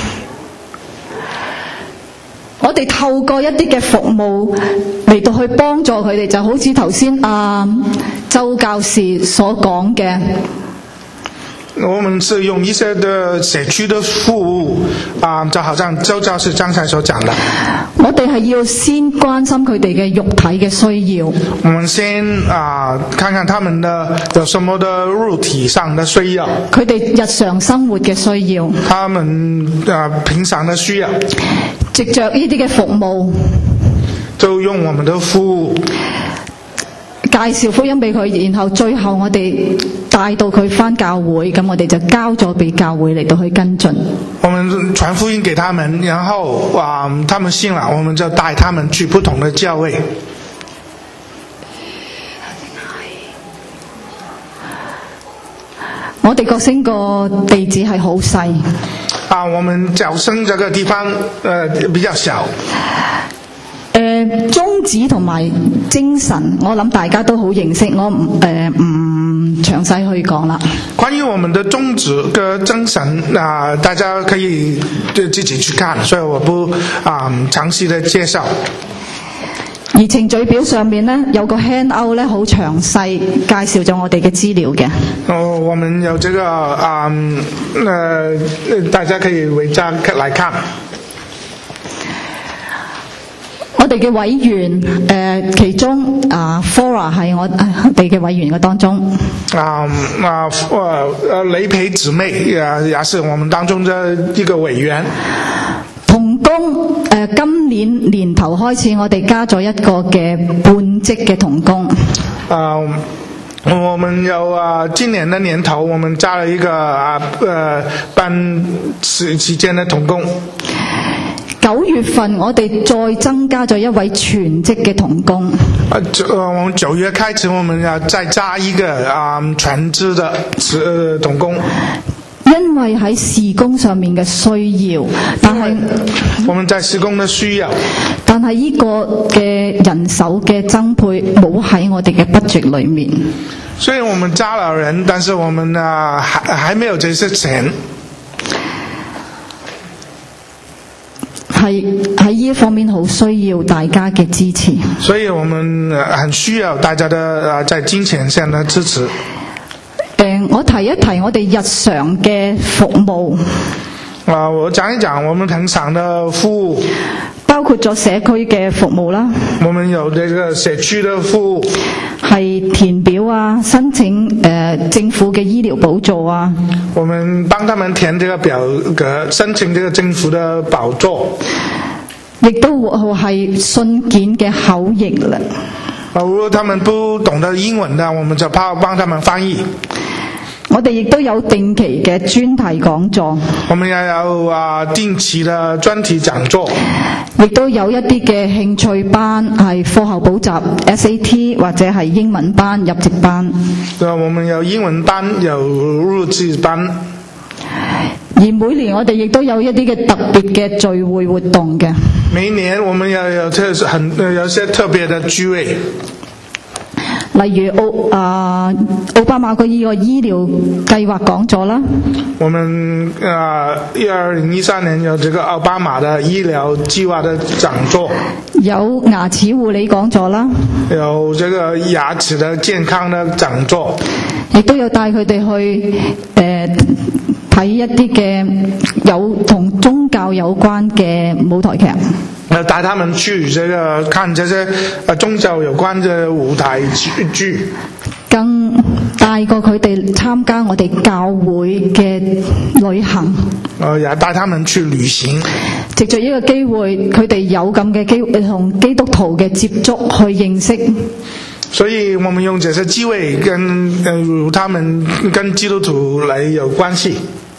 我哋透過一啲嘅服務嚟到去幫助佢哋，就好似頭先阿周教士所講嘅。 我們是用一些的社區的服務啊，就好像周教士剛才所講的。 我哋係要先關心佢哋嘅肉體嘅需要。 我們先啊，看看他們的有什麼的肉體上的需要。 佢哋日常生活嘅需要。 他們啊平常的需要。 藉着呢啲嘅服務， 就用我們的服務介紹福音俾佢，然後最後我哋帶到佢返教會，咁我哋就交咗俾教會嚟到去跟進。 我們傳福音給他們，然後啊，他們信了，我們就帶他們去不同的教會。 我哋國聲個地址係好細。 啊，我們早生這個地方，呃，比較小。 誒，宗旨同埋精神，我諗大家都好認識，我唔誒唔詳細去講啦。 關於我們的宗旨跟精神啊、呃，大家可以自己去看，所以我不啊、呃、詳細的介紹。 而程序表上面呢，有個 handout 咧，好詳細介紹咗我哋嘅資料嘅。 哦，我們有這個啊，呃，大家可以圍站來看。 我哋嘅委員，誒、呃，其中啊 ，Flora 係我哋嘅委員嘅當中。 啊啊，呃，雷培姊妹也也是我們當中的一個委員。 同工，誒、呃，今年年頭開始，我哋加咗一個嘅半職嘅同工。 啊，我們有啊，今年的年頭，我們加了一個啊，呃，半時時間的同工。 九月份我哋再增加咗一位全職嘅同工。 啊，九，我們九月開始，我們要再加一個啊全職的呃同工。 因為喺事工上面嘅需要，但係我們在事工的需要， 但係呢個嘅人手嘅增配冇喺我哋嘅 budget 裏面。 所以我們加了人，但是我們啊還還沒有這些錢。 係喺呢一方面好需要大家嘅支持。 所以我們很需要大家的啊在金錢上的支持。 誒，我提一提我哋日常嘅服務。 啊，我講一講我們平常的服務， 包括咗社區嘅服務啦。 我們有這個社區的服務， 係填表啊，申請誒、呃、政府嘅醫療補助啊。 我們幫他們填這個表格，申請這個政府的補助。 亦都係信件嘅口譯啦。 啊，如果他們不懂得英文的，我們就幫幫他們翻譯。 我哋亦都有定期嘅專題講座， 我們也有啊定期的專題講座， 亦都有一啲嘅興趣班，係課後補習 S A T 或者係英文班、入籍班。 對，我們有英文班，有入籍班。 而每年我哋亦都有一啲嘅特別嘅聚會活動嘅。 每年我們要有特很有些特別的聚會。 例如奧啊奧巴馬個呢個醫療計劃講座啦， 我們啊二零一三年有這個奧巴馬的醫療計劃的講座， 有牙齒護理講座啦， 有這個牙齒的健康的講座， 亦都有帶佢哋去誒睇、呃、一啲嘅有同宗教有關嘅舞台劇。 帶他們去這個看這些宗教有關的舞台劇， 更帶過佢哋參加我哋教會嘅旅行。 呃，也帶他們去旅行。 藉着呢個機會，佢哋有咁嘅機會同基督徒嘅接觸去認識。 所以我們用這些機會跟呃他們跟基督徒來有關係。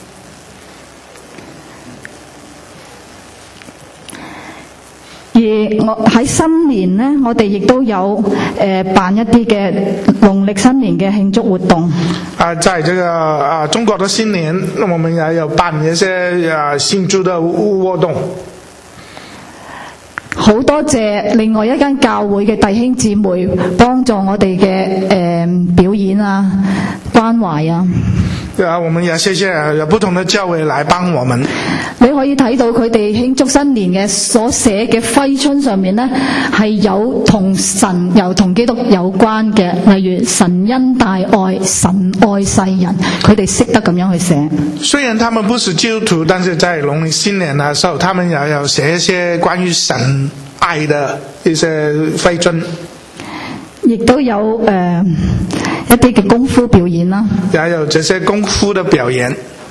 而我喺新年呢，我哋亦都有誒、呃、辦一啲嘅農曆新年嘅慶祝活動。 啊，在這個啊中國的新年，我們也有辦一些啊慶祝的活動。 好多謝另外一間教會嘅弟兄姊妹幫助我哋嘅誒表演啊、關懷啊。 啊，我們也謝謝有不同的教會來幫我們。 你可以睇到佢哋慶祝新年嘅所寫嘅揮春上面呢，係有同神又同基督有關嘅，例如神恩大愛、神愛世人，佢哋識得咁樣去寫。 雖然他們不是基督徒，但是在農曆新年的時候，他們也有寫一些關於神愛的一些揮春。 亦都有誒、呃、一啲嘅功夫表演啦， 也有這些功夫的表演。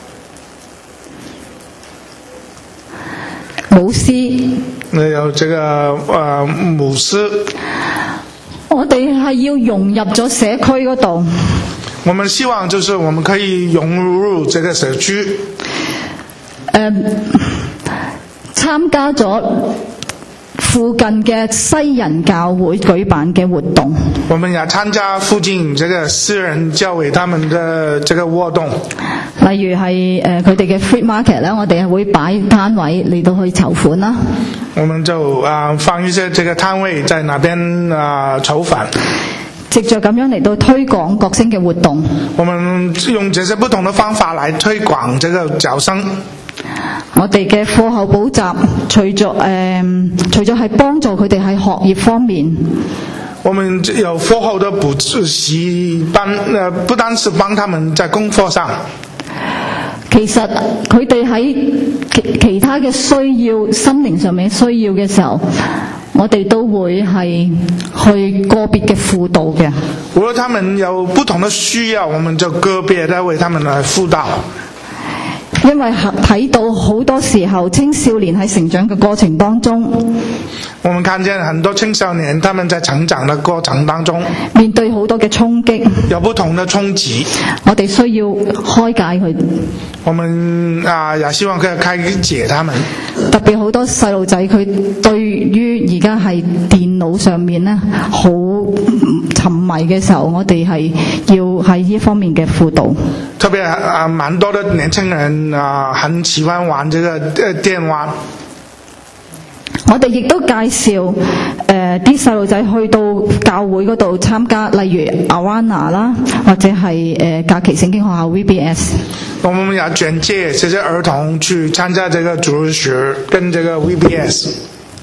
舞獅， 有這個呃舞獅。 我哋係要融入咗社區嗰度。 我們希望就是我們可以融入這個社區。 誒、呃，參加咗附近嘅西人教會舉辦嘅活動， 我們也參加附近這個私人教會他們的這個活動。 例如係誒佢哋嘅 free market 咧，我哋係會擺攤位嚟到去籌款啦。 我們就啊、呃、放一些這個攤位在那邊啊籌款。 藉着咁樣嚟到推廣國聲嘅活動， 我們用這些不同的方法來推廣這個角聲。 我哋嘅課後補習，除咗誒、呃，除咗係幫助佢哋喺學業方面， 我們有課後的補習班，呃，不單是幫他們在功課上， 其實佢哋喺其其他嘅需要、心靈上面需要嘅時候，我哋都會係去個別嘅輔導嘅。 如果他們有不同的需要，我們就個別的為他們來輔導。 因為睇到好多時候青少年喺成長嘅過程當中， 我們看見很多青少年他們在成長的過程當中面對好多嘅衝擊， 有不同的衝擊， 我哋需要開解佢。 我們啊也希望可以開解他們。 特別好多細路仔佢對於而家係電腦上面咧好沉迷嘅時候，我哋係要喺呢方面嘅輔導。 特別啊，蠻多的年輕人啊，很喜歡玩這個呃電話。 我哋亦都介紹誒啲細路仔去到教會嗰度參加，例如 Awana 啦，或者係誒、呃、假期聖經學校 V B S。 我們也轉介這些兒童去參加這個主日學跟這個 V B S。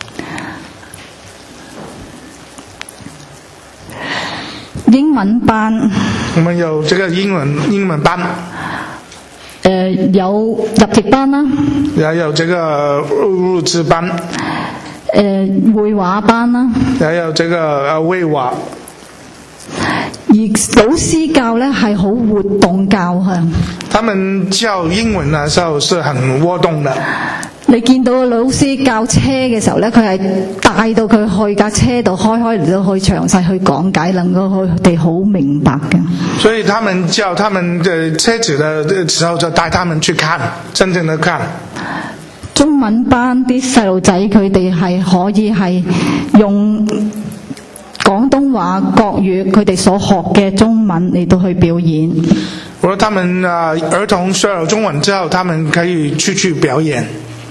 英文班， 我們有這個英文英文班。 誒、呃、有入籍班啦， 也有這個入籍班。誒、 呃、繪畫班啦， 也有這個呃繪畫。 而老師教咧係好活動教向。 他們教英文的時候是很活動的。 你見到老師教車嘅時候咧，佢係帶到佢去架車度開開嚟到去詳細去講解，能夠佢哋好明白嘅。 所以他們教他們的車子的時候，就帶他們去看，真正的看。 中文班啲細路仔佢哋係可以係用廣東話、國語佢哋所學嘅中文嚟到去表演。 如果他們啊兒童學了中文之後，他們可以出去表演。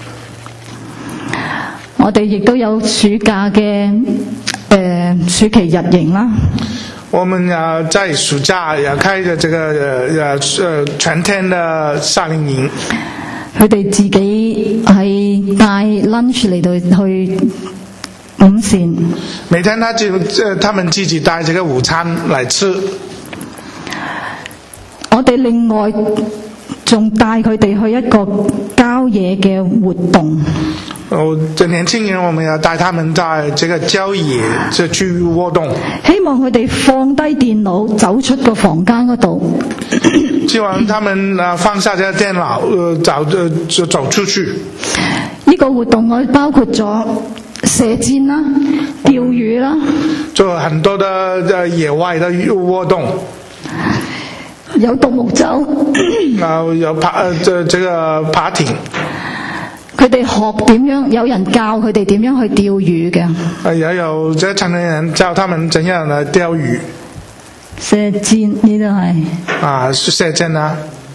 我哋亦都有暑假嘅誒、呃、暑期日營啦。 我們啊在暑假也開咗這個呃呃全天的夏令營。 佢哋自己係帶 lunch 嚟到去午膳。 每天他就他們自己帶這個午餐來吃。 我哋另外仲帶佢哋去一個郊野嘅活動。 哦，這年輕人我們要帶他們在這個郊野這去活動。 希望佢哋放低電腦，走出個房間嗰度。 希望他們啊放下這個電腦，呃，走呃就走出去。 呢個活動我包括咗射箭啦、釣魚啦， 做很多的野外的活動。 有獨木舟， 然後有爬呃這這個爬艇。 佢哋學點樣，有人教佢哋點樣去釣魚嘅。 也有這成年人教他們怎樣來釣魚。 射箭呢度係啊，射箭啊，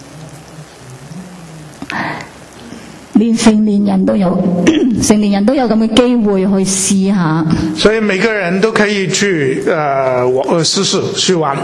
連成年人都有，成年人都有咁嘅機會去試下。 所以每個人都可以去呃我試試去玩。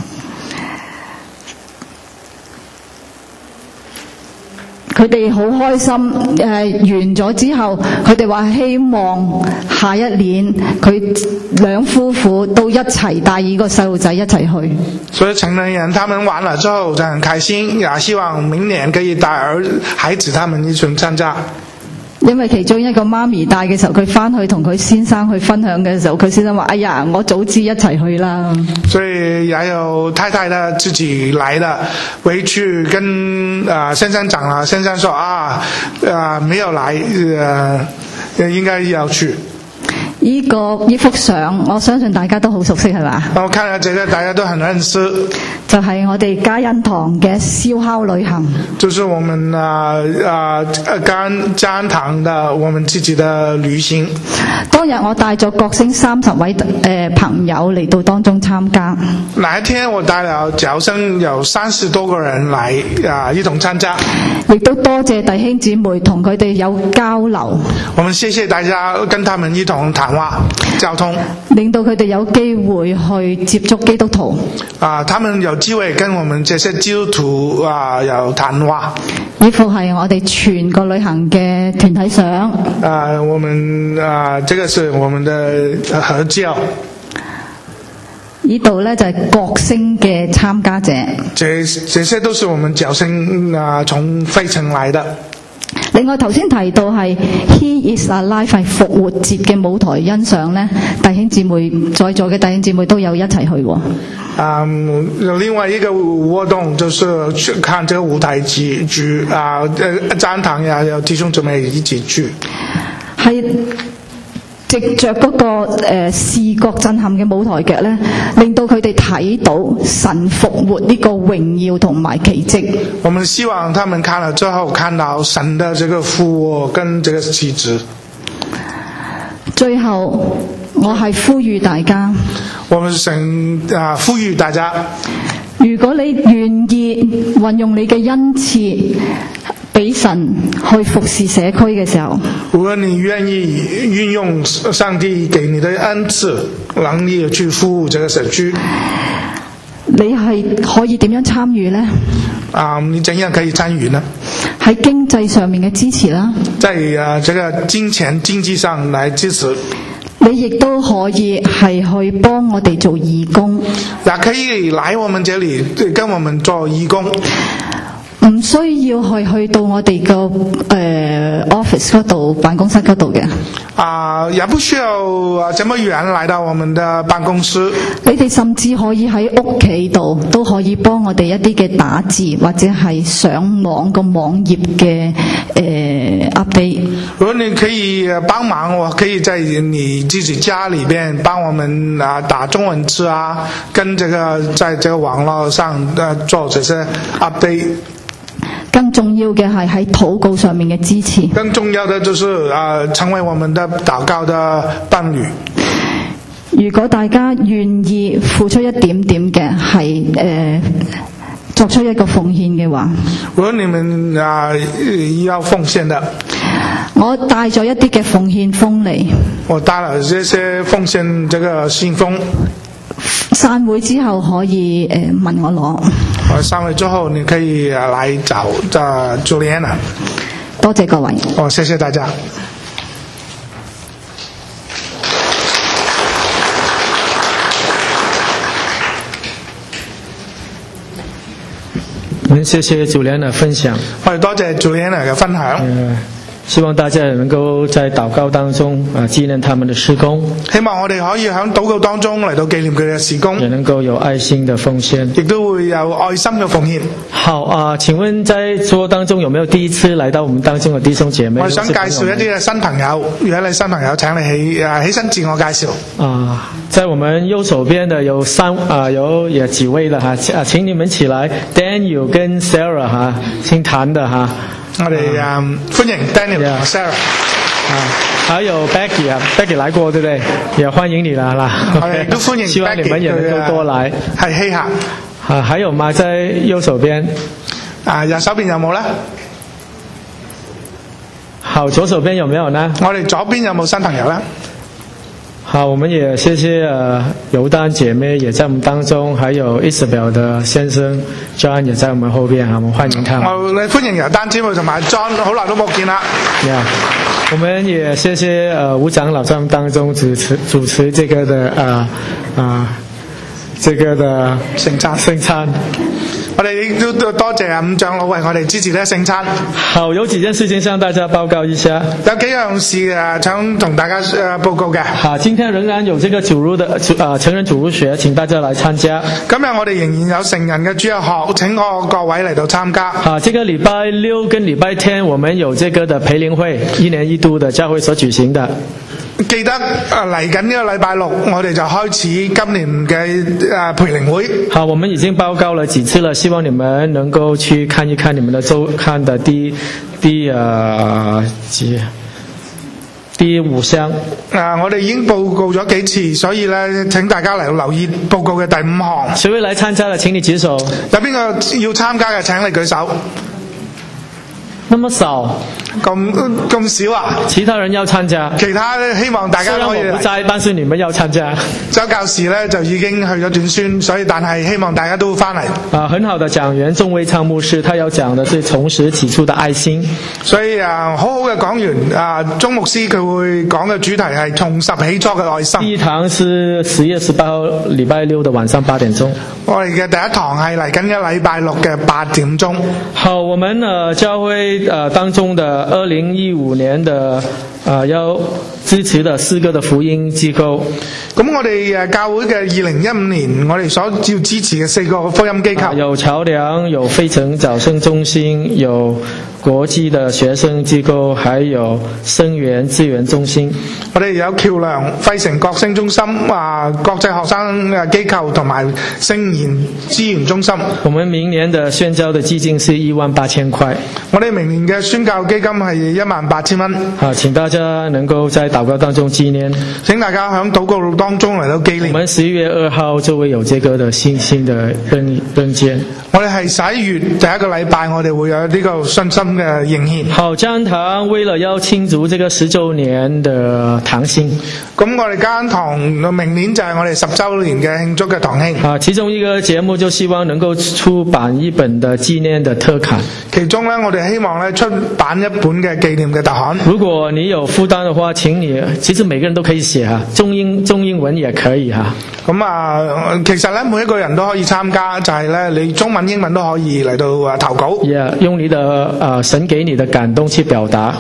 佢哋好開心，誒、呃、完咗之後，佢哋話希望下一年佢兩夫婦都一齊帶二個細路仔一齊去。 所以成年人他們玩了之後就很開心，也希望明年可以帶兒孩子他們一起參加。 因為其中一個媽咪帶嘅時候，佢翻去同佢先生去分享嘅時候，佢先生話：哎呀，我早知一齊去啦。 所以也有太太的自己來了，回去跟啊、呃、先生講了，先生說啊啊、呃、沒有來，呃應該要去。 呢、這個呢幅相，我相信大家都好熟悉，係嘛？ 我看了這個，大家都很認識。 就係、是、我哋嘉恩堂嘅燒烤旅行。 就是我們啊啊嘉嘉恩堂的我們自己的旅行。 當日我帶咗國星三十位誒、呃、朋友嚟到當中參加。 那一天我帶了僑生有三十多個人來啊一同參加。 亦都多謝弟兄姊妹同佢哋有交流。 我們謝謝大家跟他們一同談話交通， 令到佢哋有機會去接觸基督徒。 啊，他們有機會跟我們這些基督徒啊有談話。 呢幅係我哋全個旅行嘅團體相。 啊，我們啊，這個是我們的合照。 呢度呢就係國星嘅參加者。 這這些都是我們僑生啊從費城來的。 另外頭先提到係 He is Alive 係復活節嘅舞台欣賞呢，弟兄姊妹在座嘅弟兄姊妹都有一齊去喎。 啊，有另外一個活動就是去看這個舞台劇劇啊，呃，教堂呀，有弟兄姊妹一起去。 係藉着嗰個誒、呃、視覺震撼嘅舞台劇咧，令到佢哋睇到神復活呢個榮耀同埋奇蹟。 我們希望他們看了之後，看到神的這個復活跟這個奇蹟。 最後，我係呼籲大家， 我們想啊呼籲大家， 如果你願意運用你嘅恩賜，俾神去服侍社區嘅時候， 如果你願意運用上帝給你的恩賜能力去服務這個社區， 你係可以點樣參與呢？ 啊，你怎樣可以參與呢？ 喺經濟上面嘅支持啦， 在啊這個金錢經濟上來支持。 你亦都可以係去幫我哋做義工， 也可以來我們這裏跟我們做義工。 唔需要去去到我哋個誒 office 嗰度辦公室嗰度嘅， 啊，也不需要這麼遠來到我們的辦公室。 你哋甚至可以喺屋企度都可以幫我哋一啲嘅打字或者係上網個網頁嘅誒 update。 如果你可以幫忙，我可以在你自己家裏邊幫我們啊打中文字啊，跟這個在這個網絡上呃做這些 update。 更重要嘅係喺禱告上面嘅支持。 更重要的就是啊、呃，成為我們的禱告的伴侶。 如果大家願意付出一點點嘅係誒作出一個奉獻嘅話， 如果你們啊、呃、要奉獻的， 我帶咗一啲嘅奉獻封嚟。 我帶了這些奉獻這個信封。 散會之後可以誒、呃、問我攞。 我散會之後你可以來找uh, Juliana。 多謝各位。 哦，謝謝大家。 我們謝謝Juliana分享。 我哋多謝Juliana嘅分享。 呃希望大家能夠在禱告當中啊紀念他們的事工， 希望我哋可以喺禱告當中嚟到紀念佢哋嘅事工， 也能夠有愛心的奉獻， 亦都會有愛心嘅奉獻。 好啊，請問在座當中有沒有第一次來到我們當中的弟兄姐妹？ 我想介紹一啲嘅新朋友，如果你新朋友，請你起誒起身自我介紹。 啊，在我們右手邊的有三啊有有幾位了哈啊，請你們起來 ，Daniel 跟 Sarah 哈，姓譚的哈。 我哋啊、嗯、歡迎 Daniel 和 Yeah. Sarah， 啊，還有 Becky 啊 ，Becky 來過對不對？也歡迎你啦啦。 我哋都歡迎 Becky， 希望你們也能夠多來。 係稀客。 啊，還有嗎？在右手邊。 啊，右手邊有冇咧？ 好，左手邊有沒有呢？ 我哋左邊有冇新朋友咧？ 好，我們也謝謝呃尤丹姐妹也在我們當中，還有 Isabel 的先生 John 也在我們後邊，我們歡迎他。 我哋歡迎尤丹姐妹同埋 John， 好耐都冇見啦。 Yeah， 我們也謝謝呃吳長老在我們當中主持主持這個的啊啊、呃呃、這個的聖餐聖餐。 我哋都都多謝啊伍長老為我哋支持呢個聖餐。 好，有幾件事情向大家報告一下。 有幾樣事誒想同大家誒、呃、報告嘅。 好，今天仍然有這個主日的啊、呃、成人主日學，請大家來參加。 今日我哋仍然有成人嘅主日學，請我各位嚟到參加。 好，這個禮拜六跟禮拜天我們有這個的培靈會，一年一度的教會所舉行的。 記得誒嚟緊呢個禮拜六，我哋就開始今年嘅誒培靈會。 好，我們已經報告了幾次了，希望你們能夠去看一看你們的周刊的第第呃幾第五項。 啊，我哋已經報告咗幾次，所以咧請大家嚟留意報告嘅第五項。 誰會來參加的？請你舉手。 有邊個要參加嘅？請你舉手。 那麼少， 咁咁少啊？ 其他人要參加， 其他希望大家可以。 雖然我不在，但是你們要參加。 周教士咧就已經去咗短宣，所以但係希望大家都翻嚟。 啊，很好的講員鍾威昌牧師，他要講的是從拾起初的愛心。 所以啊，好好嘅講員啊，鍾牧師佢會講嘅主題係從拾起初嘅愛心。 第一堂是十月十八號禮拜六的晚上八點鐘。 我哋嘅第一堂係嚟緊嘅禮拜六嘅八點鐘。 好，我們呃教會。呃，當中的二零一五年的呃要支持的四個的福音機構。 咁我哋誒教會嘅二零一五年，我哋所要支持嘅四個福音機構， 啊、有橋樑，有非誠早生中心，有國際的學生機構，還有生源資源中心。 我哋有橋樑、費城國聲中心啊，國際學生嘅機構同埋生源資源中心。 我們明年的宣教的基金是一萬八千塊。 我哋明年嘅宣教基金係一萬八千蚊。 好，請大家能夠在禱告當中紀念。 請大家響禱告當中嚟到紀念。 我們十一月二號就會有這個的信心的認認證。 我哋係十一月第一個禮拜，我哋會有呢個信心嘅認獻。 好，家恩堂為了要慶祝這個十周年的堂慶， 咁我哋家恩堂明年就係我哋十周年嘅慶祝嘅堂慶。 啊，其中一個節目就希望能夠出版一本的紀念的特刊。 其中呢，我哋希望咧出版一本嘅紀念嘅特刊。 如果你有負擔的話，請你，其實每個人都可以寫哈，中英中英文也可以哈。 咁啊，其實咧每一個人都可以參加，就係咧你中文英文都可以嚟到啊投稿。 Yeah, 用你的呃神給你的感動去表達。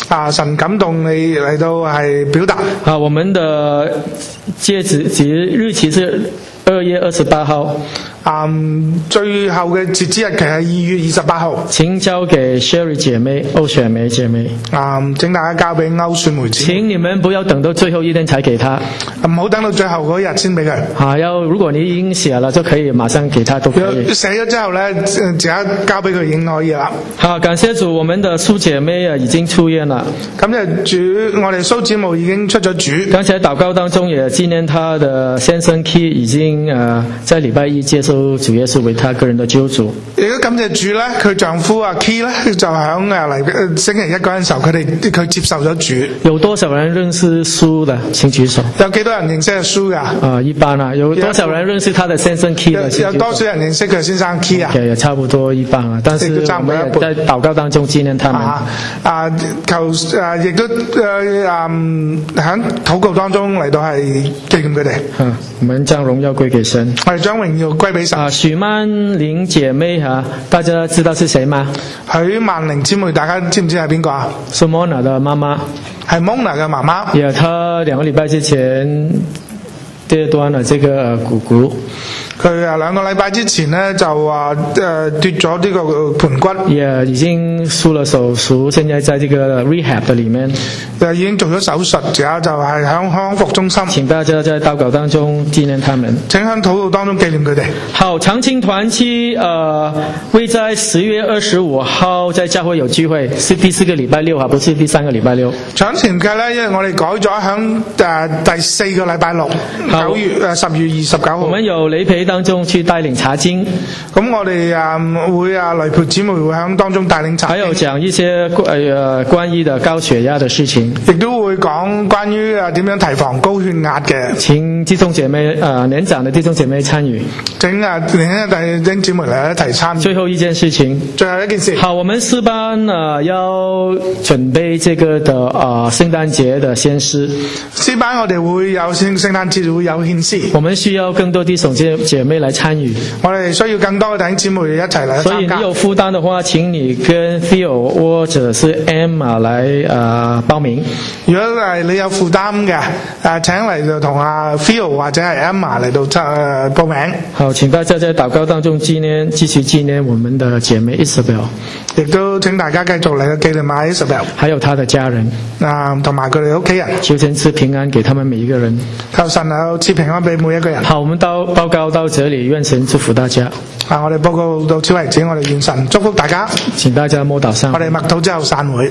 啊，神感動你嚟到係表達。 啊，我們的截止節日期是二月二十八號。 嗯，最後嘅截止日期係二月二十八號。 請交給 Sherry 姐妹、歐雪梅姐妹。 啊、嗯，請大家交俾歐雪梅姐妹。 請你們不要等到最後一天才給他。 唔好等到最後嗰日先俾佢。 啊，要如果你已經寫了，就可以馬上給他都可以。 寫咗之後咧，即刻交俾佢已經可以啦。 好，感謝主，我們的蘇姐妹啊已經出院了。 感謝主，我哋蘇姊妹已經出咗主。 剛才禱告當中也紀念他的先生 Key 已經呃在禮拜一接受主耶穌為他個人的救主。 亦都感謝主咧，佢丈夫阿 Key 咧就響誒嚟星期一嗰陣時候，佢哋佢接受咗主。 有多少人認識蘇的？請舉手。 有幾多人認識阿蘇噶？ 啊，一般啊。有多少人認識他的先生 Key 的？ 有多少人認識佢先生 Key 啊？ 也差不多一般啊。但是我們也在禱告當中紀念他們。 啊，啊求誒亦都誒誒喺禱告當中嚟到係紀念佢哋。 啊，我們將榮耀歸給神。 我哋將榮耀歸俾神。 啊，許曼玲姐妹哈、啊，大家知道是誰嗎？ 許曼玲姊妹，大家知唔知係邊個啊？ 是 Mona 的媽媽。 係 Mona 嘅媽媽。 也，她兩個禮拜之前跌斷了這個股骨。 佢啊兩個禮拜之前呢，就話誒奪咗呢個盤骨， 也已經輸了手術，現在在這個 rehab 的裡面， 誒已經做咗手術，而家就係喺康復中心。 請大家在禱告當中紀念他們， 請喺禱告當中紀念佢哋。 好，長青團契呃會在十月二十五號在教會有聚會，是第四個禮拜六啊，不是第三個禮拜六。 長青團契咧，因為我哋改咗響誒第四個禮拜六，九月誒十月二十九號。 我們有雷培當中去帶領查經， 咁我哋啊會啊雷培姊妹會響當中帶領查經， 還有講一些誒、呃、關於的高血壓的事情， 亦都會講關於啊點樣提防高血壓嘅。請弟兄姐妹啊、呃、年長的弟兄姐妹參與， 請啊年輕嘅弟兄姊妹嚟一齊參與。 最後一件事情， 最後一件事。好， 我們詩班啊要準備這個的啊聖誕節的獻詩， 詩班我哋會有聖聖誕節會有獻詩， 我們需要更多弟兄姐姐妹來參與， 我哋需要更多嘅弟兄姊妹一齊嚟參加。 所以你有負擔的話，請你跟 Theo 或者是 Emma 來啊、呃、報名。 如果係你有負擔嘅，誒請嚟就同阿 Theo 或者係 Emma 嚟到誒報名。好， 請大家在禱告當中紀念，繼續紀念我們的姐妹 Isabel， 亦都請大家繼續嚟紀念埋 Isabel， 還有她的家人， 啊同埋佢哋屋企人。 求神賜平安給他們每一個人， 求神有賜平安俾每一個人。 好，我們到報告到這裡，願神祝福大家。 啊，我哋報告到此為止，我哋願神祝福大家。 請大家摸禱上。 我哋默禱之後散會。